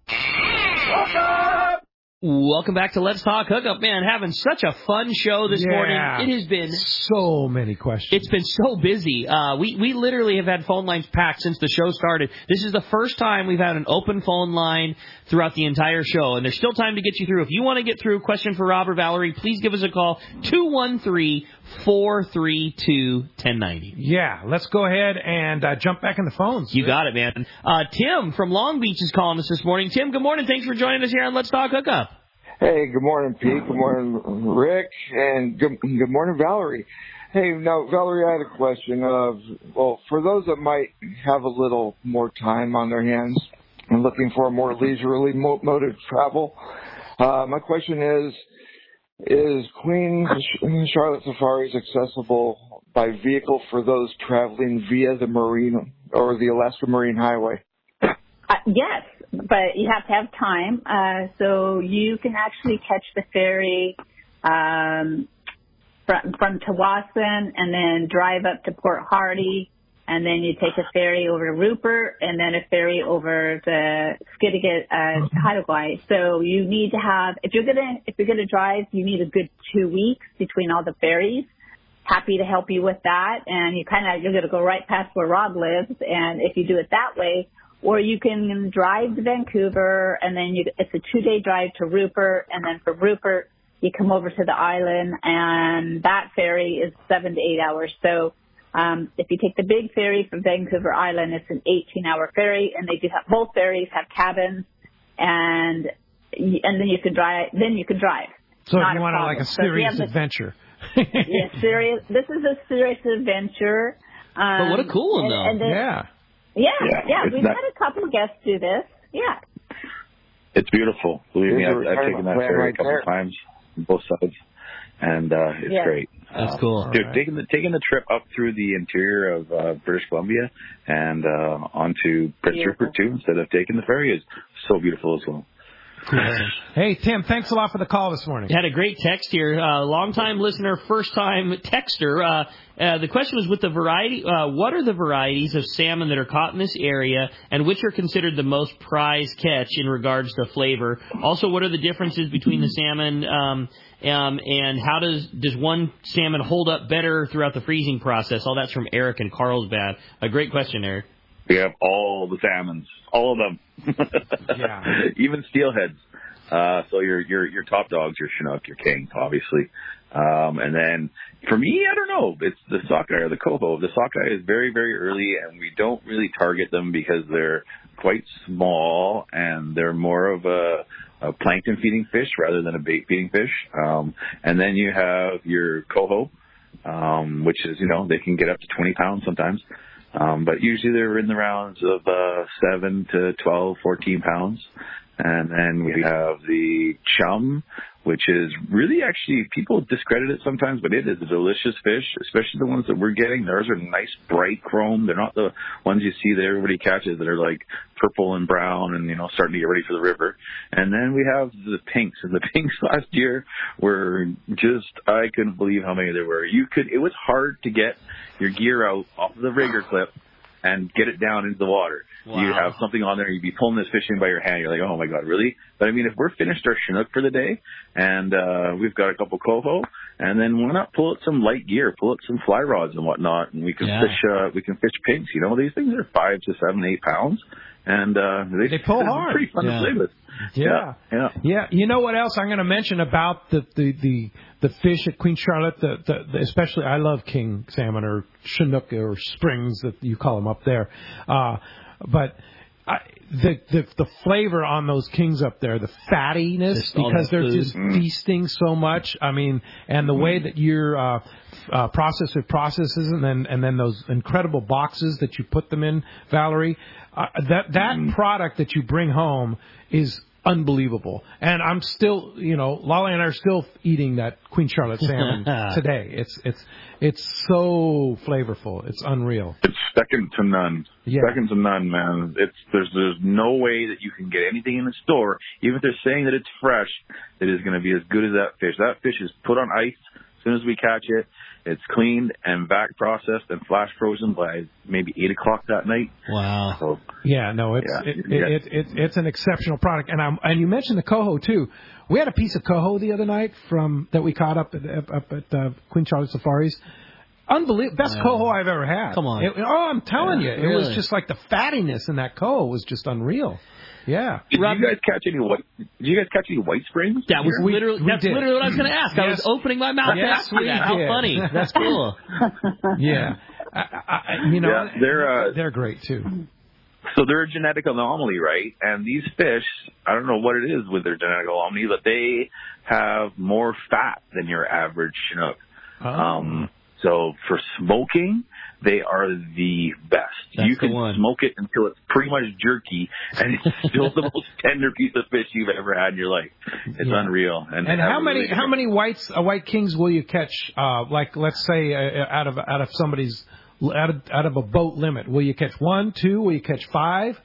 C: Welcome back to Let's Talk Hookup. Man, having such a fun show this
B: yeah.
C: morning. It has been
B: so many questions.
C: It's been so busy. Uh, we, we literally have had phone lines packed since the show started. This is the first time we've had an open phone line throughout the entire show, and there's still time to get you through. If you want to get through, question for Rob or Valerie, please give us a call, two one three, four three two, one zero nine zero.
B: Yeah, let's go ahead and uh, jump back in the phones.
C: You got it, man. Uh, Tim from Long Beach is calling us this morning. Tim, good morning. Thanks for joining us here on Let's Talk Hookup.
N: Hey, good morning, Pete. Good morning, Rick. And good, good morning, Valerie. Hey, now, Valerie, I had a question. Of, well, for those that might have a little more time on their hands and looking for a more leisurely mode of travel, uh, my question is, is Queen Charlotte Safaris accessible by vehicle for those traveling via the Marine or the Alaska Marine Highway?
G: Uh, yes, but you have to have time. Uh, so you can actually catch the ferry um, from, from Tawasin and then drive up to Port Hardy, and then you take a ferry over to Rupert and then a ferry over to Skidegate, uh, Haida. So you need to have, if you're gonna if you're gonna drive, you need a good two weeks between all the ferries. Happy to help you with that, and you kind of you're gonna go right past where Rob lives, and if you do it that way. or you can drive to Vancouver, and then you, it's a two-day drive to Rupert, and then from Rupert you come over to the island, and that ferry is seven to eight hours. So um, if you take the big ferry from Vancouver Island, it's an eighteen-hour ferry, and they do have both ferries have cabins, and and then you can drive. Then you can drive.
B: So
G: Not
B: if you
G: a
B: want
G: problem.
B: like a
G: So if you
B: serious
G: have the-
B: adventure.
G: yeah, serious. This is a serious adventure. Um,
C: But what a cool one,
G: and-
C: though.
G: and then-
B: Yeah.
G: Yeah,
F: Yeah,
G: yeah.
F: it's
G: We've
F: not-
G: had a couple of guests do this. Yeah.
F: It's beautiful. Believe me,
N: Here's
F: I've,
N: a
F: I've taken that
N: retirement plan
F: ferry
N: right
F: a couple
N: there.
F: of times on both sides, and uh, it's
G: Yeah.
F: great.
C: That's
F: Uh,
C: cool.
F: Dude,
B: All right.
F: taking the taking the trip up through the interior of uh, British Columbia and uh, onto Prince
G: Beautiful.
F: Rupert too, instead of taking the ferry, is so beautiful as well.
B: Hey, Tim, thanks a lot for the call this morning.
C: Had a great text here. Uh, long-time listener, first-time texter. Uh, uh, the question was with the variety. Uh, what are the varieties of salmon that are caught in this area, and which are considered the most prized catch in regards to flavor? Also, what are the differences between the salmon, um, um, and how does does one salmon hold up better throughout the freezing process? All that's from Eric in Carlsbad. A great question, Eric.
F: We have all the salmons, all of them,
B: Yeah.
F: even steelheads. Uh, so your your your top dogs, your Chinook, your king, obviously. Um, and then for me, I don't know, it's the sockeye or the coho. The sockeye is very very early, and we don't really target them because they're quite small and they're more of a, a plankton feeding fish rather than a bait feeding fish. Um, and then you have your coho, um, which is, you know, they can get up to twenty pounds sometimes. Um, but usually they're in the rounds of uh, seven to twelve, fourteen pounds. And then we have the chum, which is really actually, people discredit it sometimes, but it is a delicious fish, especially the ones that we're getting. Theirs are nice, bright chrome. They're not the ones you see that everybody catches that are like purple and brown and, you know, starting to get ready for the river. And then we have the pinks. And the pinks last year were just, I couldn't believe how many there were. You could, it was hard to get your gear out off of the rigger clip and get it down into the water.
C: Wow.
F: You have something on there, you'd be pulling this fish in by your hand. You're like, oh my God, really? But I mean, if we're finished our Chinook for the day and uh we've got a couple coho, and then why not pull out some light gear, pull out some fly rods and whatnot, and we can
C: Yeah.
F: fish uh we can fish pinks. You know, these things are five to seven, eight pounds. And uh they,
B: They pull
F: they're
B: hard.
F: pretty fun
C: Yeah.
F: to play with.
B: Yeah.
F: Yeah.
B: Yeah. You know what else I'm going to mention about the, the, the, the fish at Queen Charlotte, the, the, the, especially I love king salmon or Chinook or springs that you call them up there. Uh, but I, the, the the flavor on those kings up there, the fattiness,
C: Just all
B: because
C: that
B: they're
C: food.
B: just feasting so much. I mean, and the way that you're uh, uh, process with processes, and then and then those incredible boxes that you put them in, Valerie. Uh, that that product that you bring home is unbelievable. And I'm still, you know, Lolly and I are still eating that Queen Charlotte salmon today. It's it's it's so flavorful. It's unreal.
F: It's second to none.
B: Yeah.
F: Second to none, man. It's there's there's no way that you can get anything in the store, even if they're saying that it's fresh, that is going to be as good as that fish. That fish is put on ice as soon as we catch it. It's cleaned and back processed and flash frozen by maybe eight o'clock that night.
C: Wow.
F: So,
B: Yeah, no, it's
F: Yeah,
B: it,
F: yeah.
B: It, it, it, it's an exceptional product, and I'm and you mentioned the coho too. We had a piece of coho the other night from that we caught up at up, up at uh, Queen Charlotte Safaris. Unbelievable, best
C: Yeah.
B: coho I've ever had.
C: Come on.
B: It- oh, I'm telling
C: Yeah,
B: you, it was
C: really.
B: just like the fattiness in that coho was just unreal. Yeah.
F: did you guys catch any white? Did you guys catch any white springs?
C: That was
B: We-
C: literally
B: we
C: that's
B: did.
C: literally what I was going to ask. I was
B: Yes.
C: opening my mouth to
B: Yes,
C: ask you
B: we
C: that. How
B: did.
C: funny. That's cool.
B: Yeah, I, I, I- you know,
F: Yeah, they're, uh,
B: they're great too.
F: So they're a genetic anomaly, right? And these fish, I don't know what it is with their genetic anomaly, but they have more fat than your average Chinook.
B: Oh.
F: Um, so for smoking, they are the best.
C: That's
F: you
C: the
F: can
C: one.
F: smoke it until it's pretty much jerky, and it's still the most tender piece of fish you've ever had in your life. It's
B: Yeah.
F: unreal. And,
B: And
F: they have
B: how
F: a
B: many
F: really
B: how
F: good-
B: many whites uh, white kings will you catch? Uh, like let's say uh, out of out of somebody's out of out of a boat limit, will you catch one, two? Will you catch five?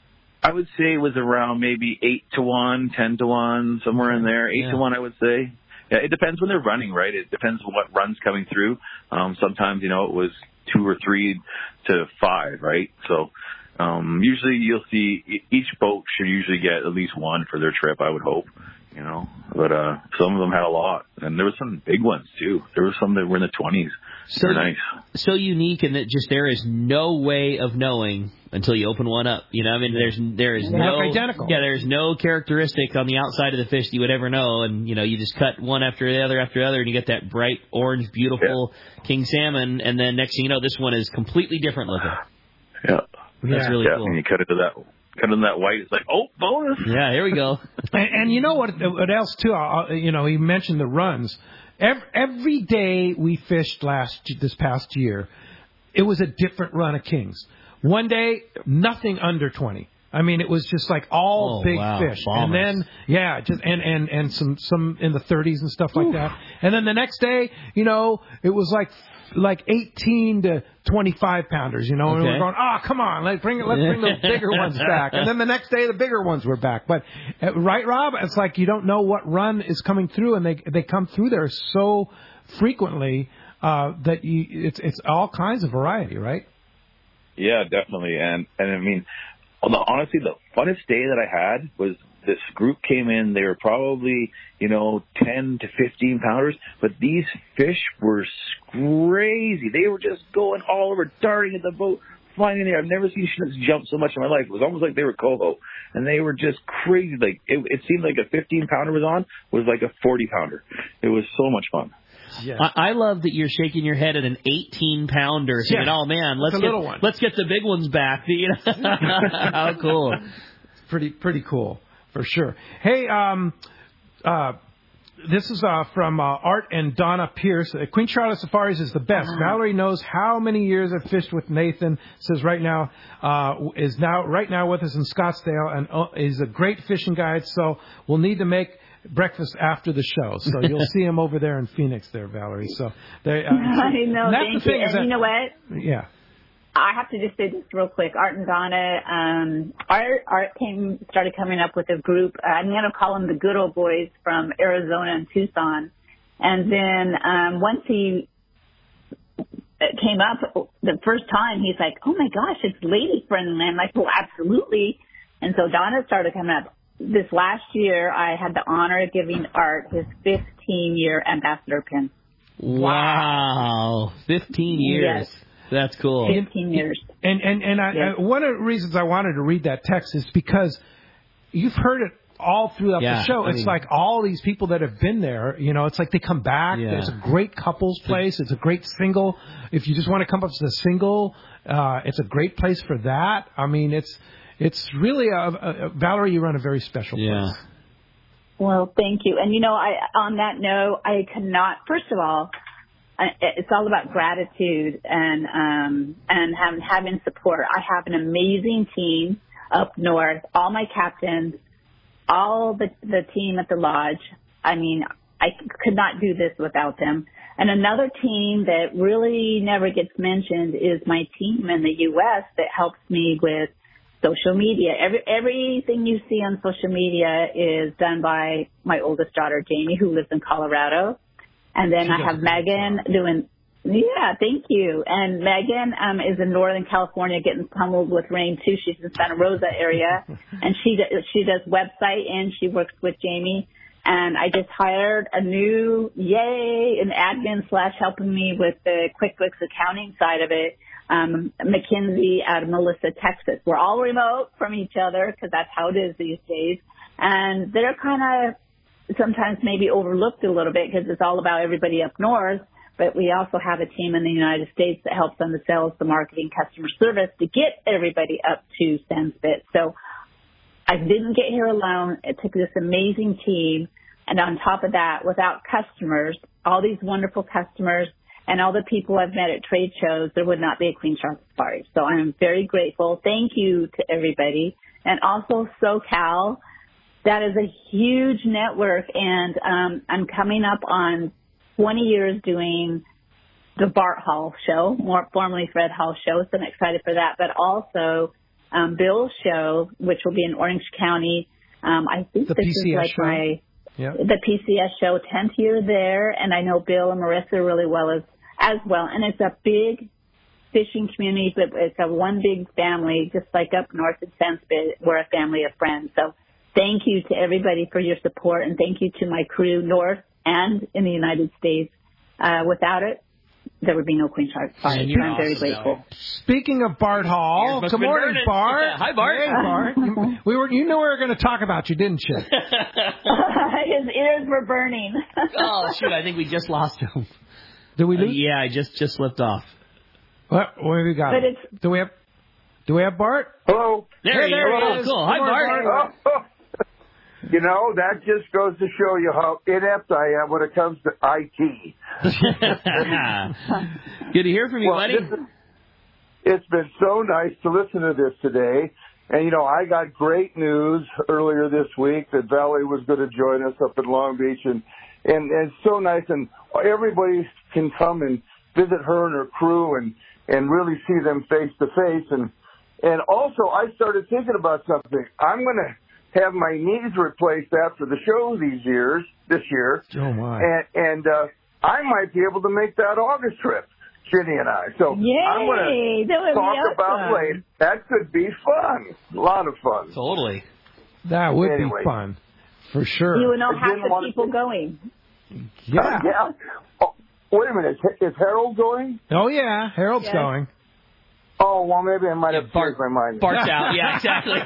F: I would say it was around maybe eight to one, ten to one, somewhere in there. Eight
C: Yeah.
F: to one, I would say. Yeah, it depends when they're running, right? It depends on what run's coming through. Um, sometimes, you know, it was two or three to five, right? So um, usually you'll see e- each boat should usually get at least one for their trip, I would hope. You know, but uh, some of them had a lot, and there were some big ones too. There were some that were in the twenties.
C: So
F: nice.
C: So unique in that just there is no way of knowing until you open one up. You know, I mean, there's there is
B: They
C: no
B: look identical.
C: yeah, there's no characteristic on the outside of the fish that you would ever know, and you know, you just cut one after the other after the other, and you get that bright orange, beautiful yeah. king salmon, and then next thing you know, this one is completely different looking.
F: Yeah,
C: that's
B: yeah.
C: really
F: yeah.
C: cool.
F: When you cut into that. Cut in that white, it's like, oh, bonus.
C: Yeah, here we go.
B: and, and you know what? What else too? Uh, you know, he mentioned the runs. Every, every day we fished last this past year, it was a different run of kings. One day, nothing under twenty. I mean, it was just like all
C: oh,
B: big
C: wow.
B: fish,
C: Bombers.
B: and then yeah, just and and and some some in the thirties and stuff like Oof. that. And then the next day, you know, it was like like eighteen to twenty-five pounders, you know,
C: okay.
B: and we're going, oh, come on, let's bring let's bring the bigger ones back. And then the next day, the bigger ones were back. But uh, right, Rob, it's like you don't know what run is coming through, and they they come through there so frequently uh, that you, it's it's all kinds of variety, right?
F: Yeah, definitely. And and I mean, honestly, the funnest day that I had was this group came in. They were probably, you know, ten to fifteen pounders, but these fish were crazy. They were just going all over, darting at the boat, flying in there. I've never seen Chinooks jump so much in my life. It was almost like they were coho, and they were just crazy. Like it, it seemed like a fifteen pounder was on was like a forty pounder. It was so much fun.
C: Yeah. I, I love that you're shaking your head at an eighteen pounder, saying, yeah. "Oh man, let's get
B: one.
C: let's get the big ones back." You know? How cool!
B: Pretty pretty cool for sure. Hey, um, uh, this is uh, from uh, Art and Donna Pierce. Uh, Queen Charlotte Safaris is the best. Oh. Valerie knows how many years I've fished with Nathan. Says right now uh, is now right now with us in Scottsdale, and uh, is a great fishing guide. So we'll need to make breakfast after the show, so you'll see him over there in Phoenix there, Valerie. So they, uh,
G: I know,
B: that's
G: thank
B: the thing
G: you.
B: Is
G: and
B: that,
G: you know what?
B: Yeah.
G: I have to just say this real quick. Art and Donna, um, Art, Art came, started coming up with a group. Uh, I'm going to call them the Good Old Boys from Arizona and Tucson. And then um, once he came up the first time, he's like, oh, my gosh, it's lady friendly. I'm like, well, absolutely. And so Donna started coming up. This last year, I had the honor of giving Art his fifteen-year ambassador pin.
C: Wow. fifteen years.
G: Yes.
C: That's cool.
G: fifteen years.
B: And and and I,
G: yes.
B: I, one of the reasons I wanted to read that text is because you've heard it all throughout
C: yeah,
B: the show.
C: I
B: it's
C: mean,
B: like all these people that have been there, you know, it's like they come back.
C: Yeah.
B: It's a great couples place. It's a great single. If you just want to come up to the single, uh, it's a great place for that. I mean, it's it's really, a, a, a, Valerie, you run a very special place.
C: Yeah.
G: Well, thank you. And, you know, I on that note, I cannot, first of all, it's all about gratitude and um, and having, having support. I have an amazing team up north, all my captains, all the, the team at the lodge. I mean, I could not do this without them. And another team that really never gets mentioned is my team in the U S that helps me with social media. Every, everything you see on social media is done by my oldest daughter, Jamie, who lives in Colorado. And then she I have Megan doing, yeah, thank you. And Megan um, is in Northern California getting pummeled with rain, too. She's in Santa Rosa area. And she she does website and she works with Jamie. And I just hired a new, yay, an admin slash helping me with the QuickBooks accounting side of it. Um, Mackenzie out of Melissa, Texas. We're all remote from each other because that's how it is these days. And they're kind of sometimes maybe overlooked a little bit because it's all about everybody up north. But we also have a team in the United States that helps on the sales, the marketing, customer service to get everybody up to Sandspit. So I didn't get here alone. It took this amazing team. And on top of that, without customers, all these wonderful customers, and all the people I've met at trade shows, there would not be a Queen Charlotte Safari. So I'm very grateful. Thank you to everybody. And also SoCal, that is a huge network. And um, I'm coming up on twenty years doing the Bart Hall show, more formerly Fred Hall show. So I'm excited for that. But also um, Bill's show, which will be in Orange County. Um, I think
B: the
G: this
B: P C S
G: is like
B: show.
G: my...
B: Yep.
G: The P C S show, tenth year there, and I know Bill and Marissa really well as as well. And it's a big fishing community, but it's a one big family, just like up north in Sandspit, we're a family of friends. So thank you to everybody for your support, and thank you to my crew north and in the United States. Uh, without it, there would be no Queen Charlotte Safari.
B: And
G: So
B: you're
G: I'm very
B: awesome,
G: grateful.
B: Speaking of Bart Hall,
C: Ears must
B: good
C: have been
B: morning,
C: burning.
B: Bart.
C: Yeah, hi, Bart.
B: Hey, Bart. we were, you knew we were going to talk about you, didn't you?
G: His ears were burning.
C: Oh, shoot, I think we just lost him.
B: Did we
C: Uh,
B: lose?
C: yeah, I just, just slipped off.
B: What? What have we got?
G: But it's-
B: Do we have? Do we have Bart?
O: Hello.
C: There
B: Hey,
C: he
B: there he
C: is.
B: is.
C: Oh, cool. Hi,
B: Good morning,
C: Bart.
O: Oh, you know, that just goes to show you how inept I am when it comes to I T.
C: Good to hear from you,
O: Well,
C: buddy.
O: this is- It's been so nice to listen to this today. And, you know, I got great news earlier this week that Valerie was going to join us up in Long Beach. And, and, and it's so nice. And everybody can come and visit her and her crew and, and really see them face to face. And, and also, I started thinking about something. I'm going to have my knees replaced after the show these years, this year.
B: Oh, my.
O: And, and uh, I might be able to make that August trip, Ginny and I. So
G: Yay,
O: I'm going
G: that would
O: to
G: be
O: talk
G: awesome.
O: about later. That could be fun. A lot of fun.
C: Totally.
B: That would
O: Anyway.
B: be fun, for sure.
G: You would know
O: I
G: half
O: didn't
G: the
O: want to-
G: people going.
B: Yeah.
O: Uh, yeah. Oh, wait a minute. Is, is Harold going?
B: Oh yeah, Harold's
G: Yes.
B: going.
O: Oh, well, maybe I might
C: Yeah,
O: have
C: Bart-
O: changed my mind.
C: Bart's out. Yeah, exactly.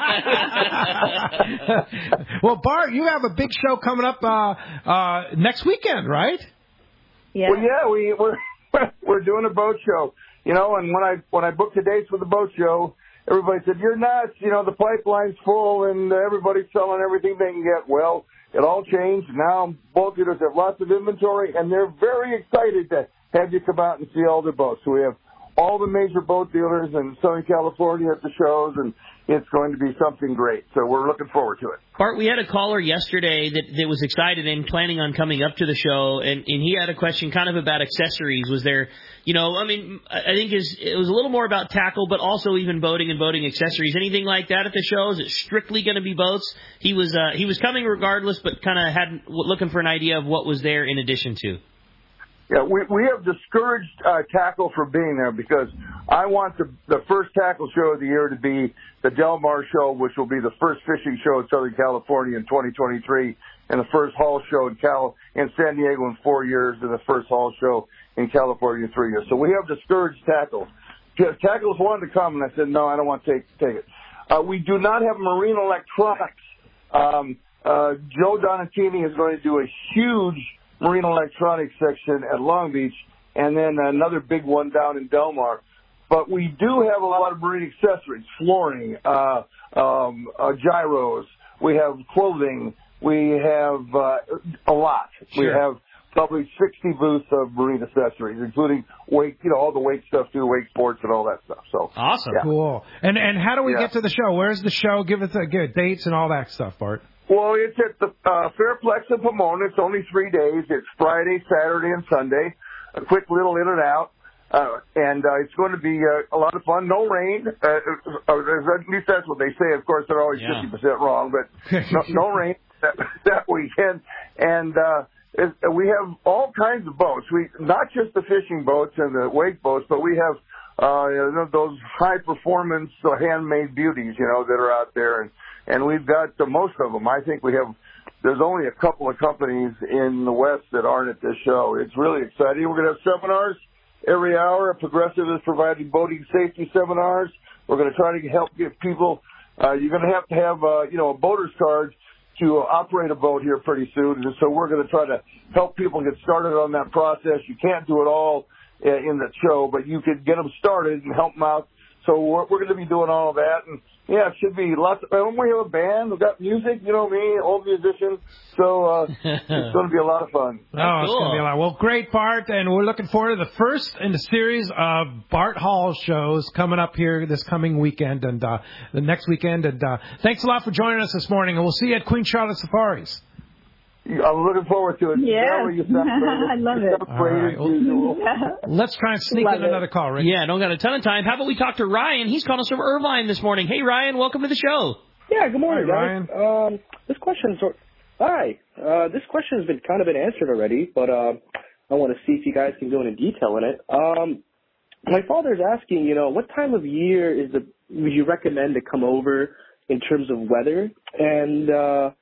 B: Well, Bart, you have a big show coming up uh, uh, next weekend, right?
G: Yeah.
O: Well, yeah, we we're we're doing a boat show, you know. And when I when I booked the dates for the boat show, everybody said, "You're nuts! You know, the pipeline's full, and everybody's selling everything they can get." Well, it all changed. Now boat dealers have lots of inventory, and they're very excited to have you come out and see all their boats. So we have all the major boat dealers in Southern California at the shows, and it's going to be something great. So we're looking forward to it.
C: Bart, we had a caller yesterday that, that was excited and planning on coming up to the show, and, and he had a question kind of about accessories. Was there, you know, I mean, I think his, it was a little more about tackle, but also even boating and boating accessories. Anything like that at the show? Is it strictly going to be boats? He was uh, he was coming regardless, but kind of had looking for an idea of what was there in addition to.
O: Yeah, we we have discouraged uh, tackle from being there because I want the the first tackle show of the year to be the Del Mar show, which will be the first fishing show in Southern California in twenty twenty-three, and the first Hall show in Cal in San Diego in four years, and the first Hall show in California in three years. So we have discouraged tackle. Tackles wanted to come, and I said no, I don't want to take take it. Uh, we do not have marine electronics. Um, uh, Joe Donatini is going to do a huge marine electronics section at Long Beach, and then another big one down in Del Mar. But we do have a lot of marine accessories, flooring, uh, um, uh, gyros. We have clothing. We have uh, a lot.
C: Sure.
O: We have probably sixty booths of marine accessories, including wake, you know, all the wake stuff too, wake sports and all that stuff. So
C: awesome,
O: yeah.
B: Cool. And and how do we
O: Yeah.
B: get to the show? Where's the show? Give us a good dates and all that stuff, Bart.
O: Well, it's at the uh, Fairplex in Pomona. It's only three days. It's Friday, Saturday, and Sunday. A quick little in and out. Uh, and uh, it's going to be uh, a lot of fun. No rain. Uh, uh, at least that's what they say. Of course, they're always
C: Yeah.
O: fifty percent wrong, but no, no rain that, that weekend. And uh, it, we have all kinds of boats. We not just the fishing boats and the wake boats, but we have uh, you know, those high performance uh, handmade beauties, you know, that are out there. And, and we've got the most of them. I think we have. There's only a couple of companies in the West that aren't at this show. It's really exciting. We're going to have seminars every hour. Progressive is providing boating safety seminars. We're going to try to help give people. Uh, you're going to have to have, uh, you know, a boater's card to uh, operate a boat here pretty soon. And so we're going to try to help people get started on that process. You can't do it all uh, in the show, but you could get them started and help them out. So we're, we're going to be doing all of that. And yeah, it should be lots of, and we have a band. We've got music, you know me, old musician. So, uh, it's going to be a lot of fun.
B: Oh, it's going to be a lot. Well, great, Bart, and we're looking forward to the first in the series of Bart Hall shows coming up here this coming weekend and uh, the next weekend. And uh, thanks a lot for joining us this morning, and we'll see you at Queen Charlotte Safaris.
O: I'm looking forward to it.
G: Yeah.
O: Valerie, you sound great.
G: I love
O: You
G: it.
O: sound great
B: All right.
O: as usual.
B: Let's try and sneak
G: Love
B: in
G: it.
B: another call, Rick.
C: Yeah, don't got a ton of time. How about we talk to Ryan? He's calling us from Irvine this morning. Hey, Ryan, welcome to the show.
P: Yeah, good morning,
B: Hi,
P: guys. Um, this question's hi. Uh, this question has been kind of been answered already, but uh, I want to see if you guys can go into detail in it. Um, my father's asking, you know, what time of year is the would you recommend to come over in terms of weather? And uh,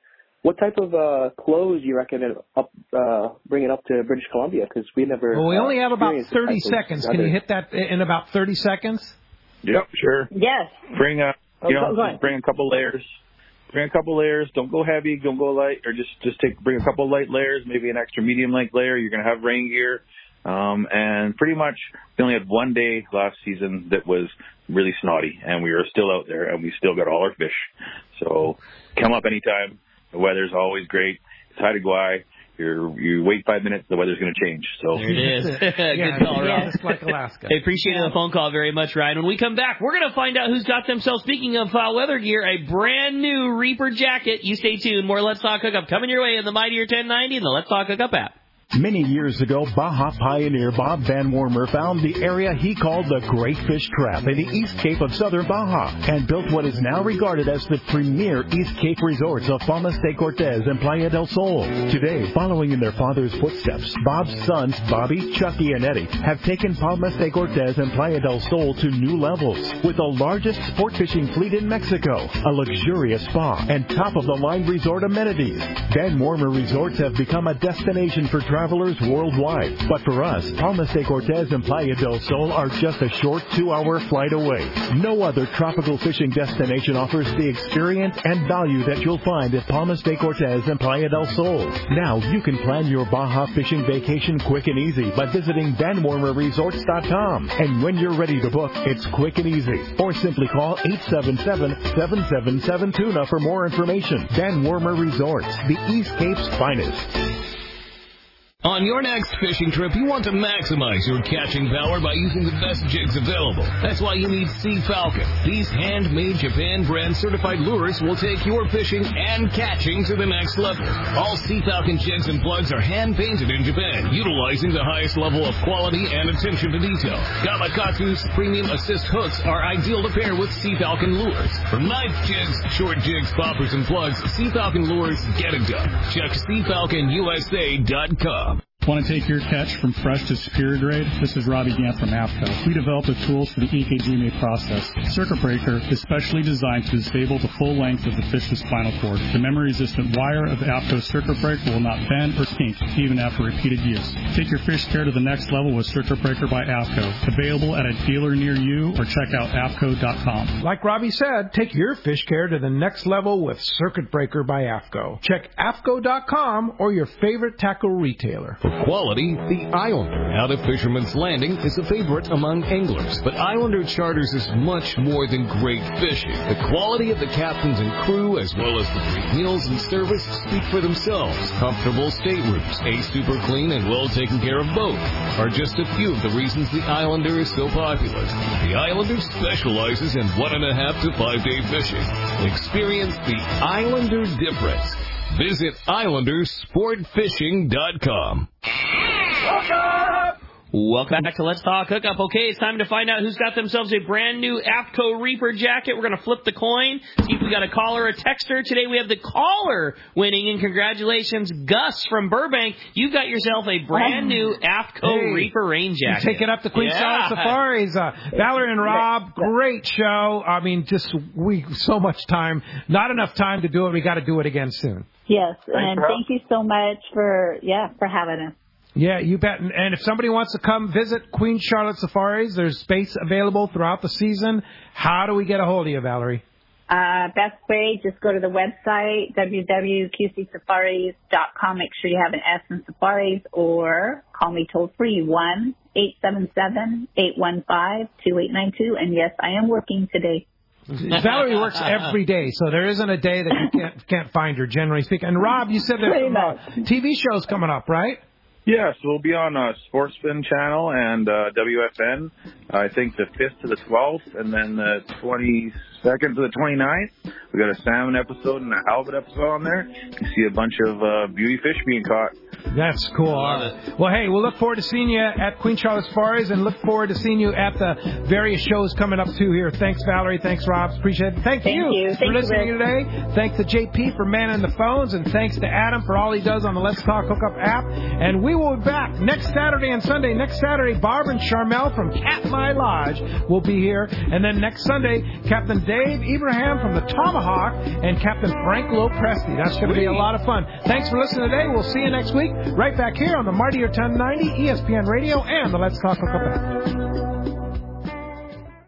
P: what type of uh, clothes you recommend up, uh, bringing up to British Columbia? Because we never.
B: Well, we only
P: uh,
B: have about
P: experienced this
B: thirty
P: type of
B: seconds. Can you
P: weather.
B: hit that in about thirty seconds?
F: Yep, sure.
G: Yes.
F: Bring a,
P: Oh,
F: you
P: go-
F: know,
P: go
F: just
P: ahead.
F: bring a couple layers. Bring a couple layers. Don't go heavy. Don't go light. Or just just take bring a couple light layers. Maybe an extra medium length layer. You're gonna have rain gear. Um, and pretty much we only had one day last season that was really snotty, and we were still out there, and we still got all our fish. So come up anytime. The weather's always great. It's high to Guai. You're, you wait five minutes, the weather's going to change. So
C: There it is. Good
B: Yeah,
C: call, Rob.
B: just like Alaska.
C: I appreciate the phone call very much, Ryan. When we come back, we're going to find out who's got themselves, speaking of foul weather gear, a brand new Reaper jacket. You stay tuned. More Let's Talk Hookup coming your way in the Mightier ten ninety and the Let's Talk Hookup app.
Q: Many years ago, Baja pioneer Bob Van Wormer found the area he called the Great Fish Trap in the East Cape of southern Baja and built what is now regarded as the premier East Cape resorts of Palmas de Cortez and Playa del Sol. Today, following in their father's footsteps, Bob's sons, Bobby, Chucky, and Eddie, have taken Palmas de Cortez and Playa del Sol to new levels with the largest sport fishing fleet in Mexico, a luxurious spa, and top-of-the-line resort amenities. Van Wormer Resorts have become a destination for travelers worldwide. But for us, Palmas de Cortez and Playa del Sol are just a short two-hour flight away. No other tropical fishing destination offers the experience and value that you'll find at Palmas de Cortez and Playa del Sol. Now you can plan your Baja fishing vacation quick and easy by visiting van wormer resorts dot com. And when you're ready to book, it's quick and easy. Or simply call eight seven seven, seven seven seven, tuna for more information. Van Wormer Resorts, the East Cape's finest.
L: On your next fishing trip, you want to maximize your catching power by using the best jigs available. That's why you need Sea Falcon. These handmade Japan brand certified lures will take your fishing and catching to the next level. All Sea Falcon jigs and plugs are hand painted in Japan, utilizing the highest level of quality and attention to detail. Gamakatsu's premium assist hooks are ideal to pair with Sea Falcon lures. From knife jigs, short jigs, poppers, and plugs, Sea Falcon lures get it done. Check sea falcon u s a dot com.
R: Want to take your catch from fresh to superior grade? This is Robbie Gant from AFCO. We developed the tools for the E K G M A process. Circuit breaker is specially designed to disable the full length of the fish's spinal cord. The memory-resistant wire of the AFCO circuit breaker will not bend or kink even after repeated use. Take your fish care to the next level with Circuit Breaker by AFCO. Available at a dealer near you or check out A F C O dot com.
B: Like Robbie said, take your fish care to the next level with Circuit Breaker by AFCO. Check A F C O dot com or your favorite tackle retailer.
L: For quality, the Islander out of Fisherman's Landing is a favorite among anglers. But Islander Charters is much more than great fishing. The quality of the captains and crew, as well as the great meals and service, speak for themselves. Comfortable staterooms, a super clean and well taken care of boat are just a few of the reasons the Islander is so popular. The Islander specializes in one and a half to five day fishing. Experience the Islander difference. Visit Islander Sport Fishing dot com.
C: Welcome back to Let's Talk Hookup. Okay, it's time to find out who's got themselves a brand new AFCO Reaper jacket. We're going to flip the coin, see if we got a caller or a texter. Today we have the caller winning, and congratulations, Gus from Burbank. You got yourself a brand new AFCO
B: Hey,
C: Reaper rain jacket.
B: You take it up to Queen
C: Yeah.
B: Charlotte Safaris. Uh, Valerie and Rob, great show. I mean, just we so much time. Not enough time to do it. We got to do it again soon.
G: Yes,
B: Thanks,
G: and
B: Rob.
G: thank you so much for yeah for having us.
B: Yeah, you bet. And, and if somebody wants to come visit Queen Charlotte Safaris, there's space available throughout the season. How do we get a hold of you, Valerie?
G: Uh, best way, just go to the website, w w w dot q c safaris dot com. Make sure you have an S in Safaris, or call me toll free, one eight seven seven, eight one five, two eight nine two. And yes, I am working today.
B: Valerie works every day, so there isn't a day that you can't can't find her, generally speaking. And Rob, you said there's some uh, T V shows coming up, right?
F: Yeah, so we'll be on uh, Sportsman Channel and uh, W F N, I think the fifth to the twelfth, and then the twenty-second to the twenty-ninth. We got a salmon episode and a halibut episode on there. You see a bunch of uh, beauty fish being caught.
B: That's cool.
C: Love
B: it. Well, hey, we'll look forward to seeing you at Queen Charlotte Safaris and look forward to seeing you at the various shows coming up, too, here. Thanks, Valerie. Thanks, Rob. Appreciate it. Thank,
G: Thank
B: you,
G: you.
B: for
G: Thank
B: listening
G: you,
B: today. Thanks to J P for manning the phones, and thanks to Adam for all he does on the Let's Talk Hookup app. And we will be back next Saturday and Sunday. Next Saturday, Barb and Charmel from Katmai Lodge will be here. And then next Sunday, Captain Dave Ibrahim from the Tomahawk and Captain Frank Lopresti. That's going to be a lot of fun. Thanks for listening today. We'll see you next week right back here on the Mightier ten ninety, E S P N Radio, and the Let's Talk Hookup app.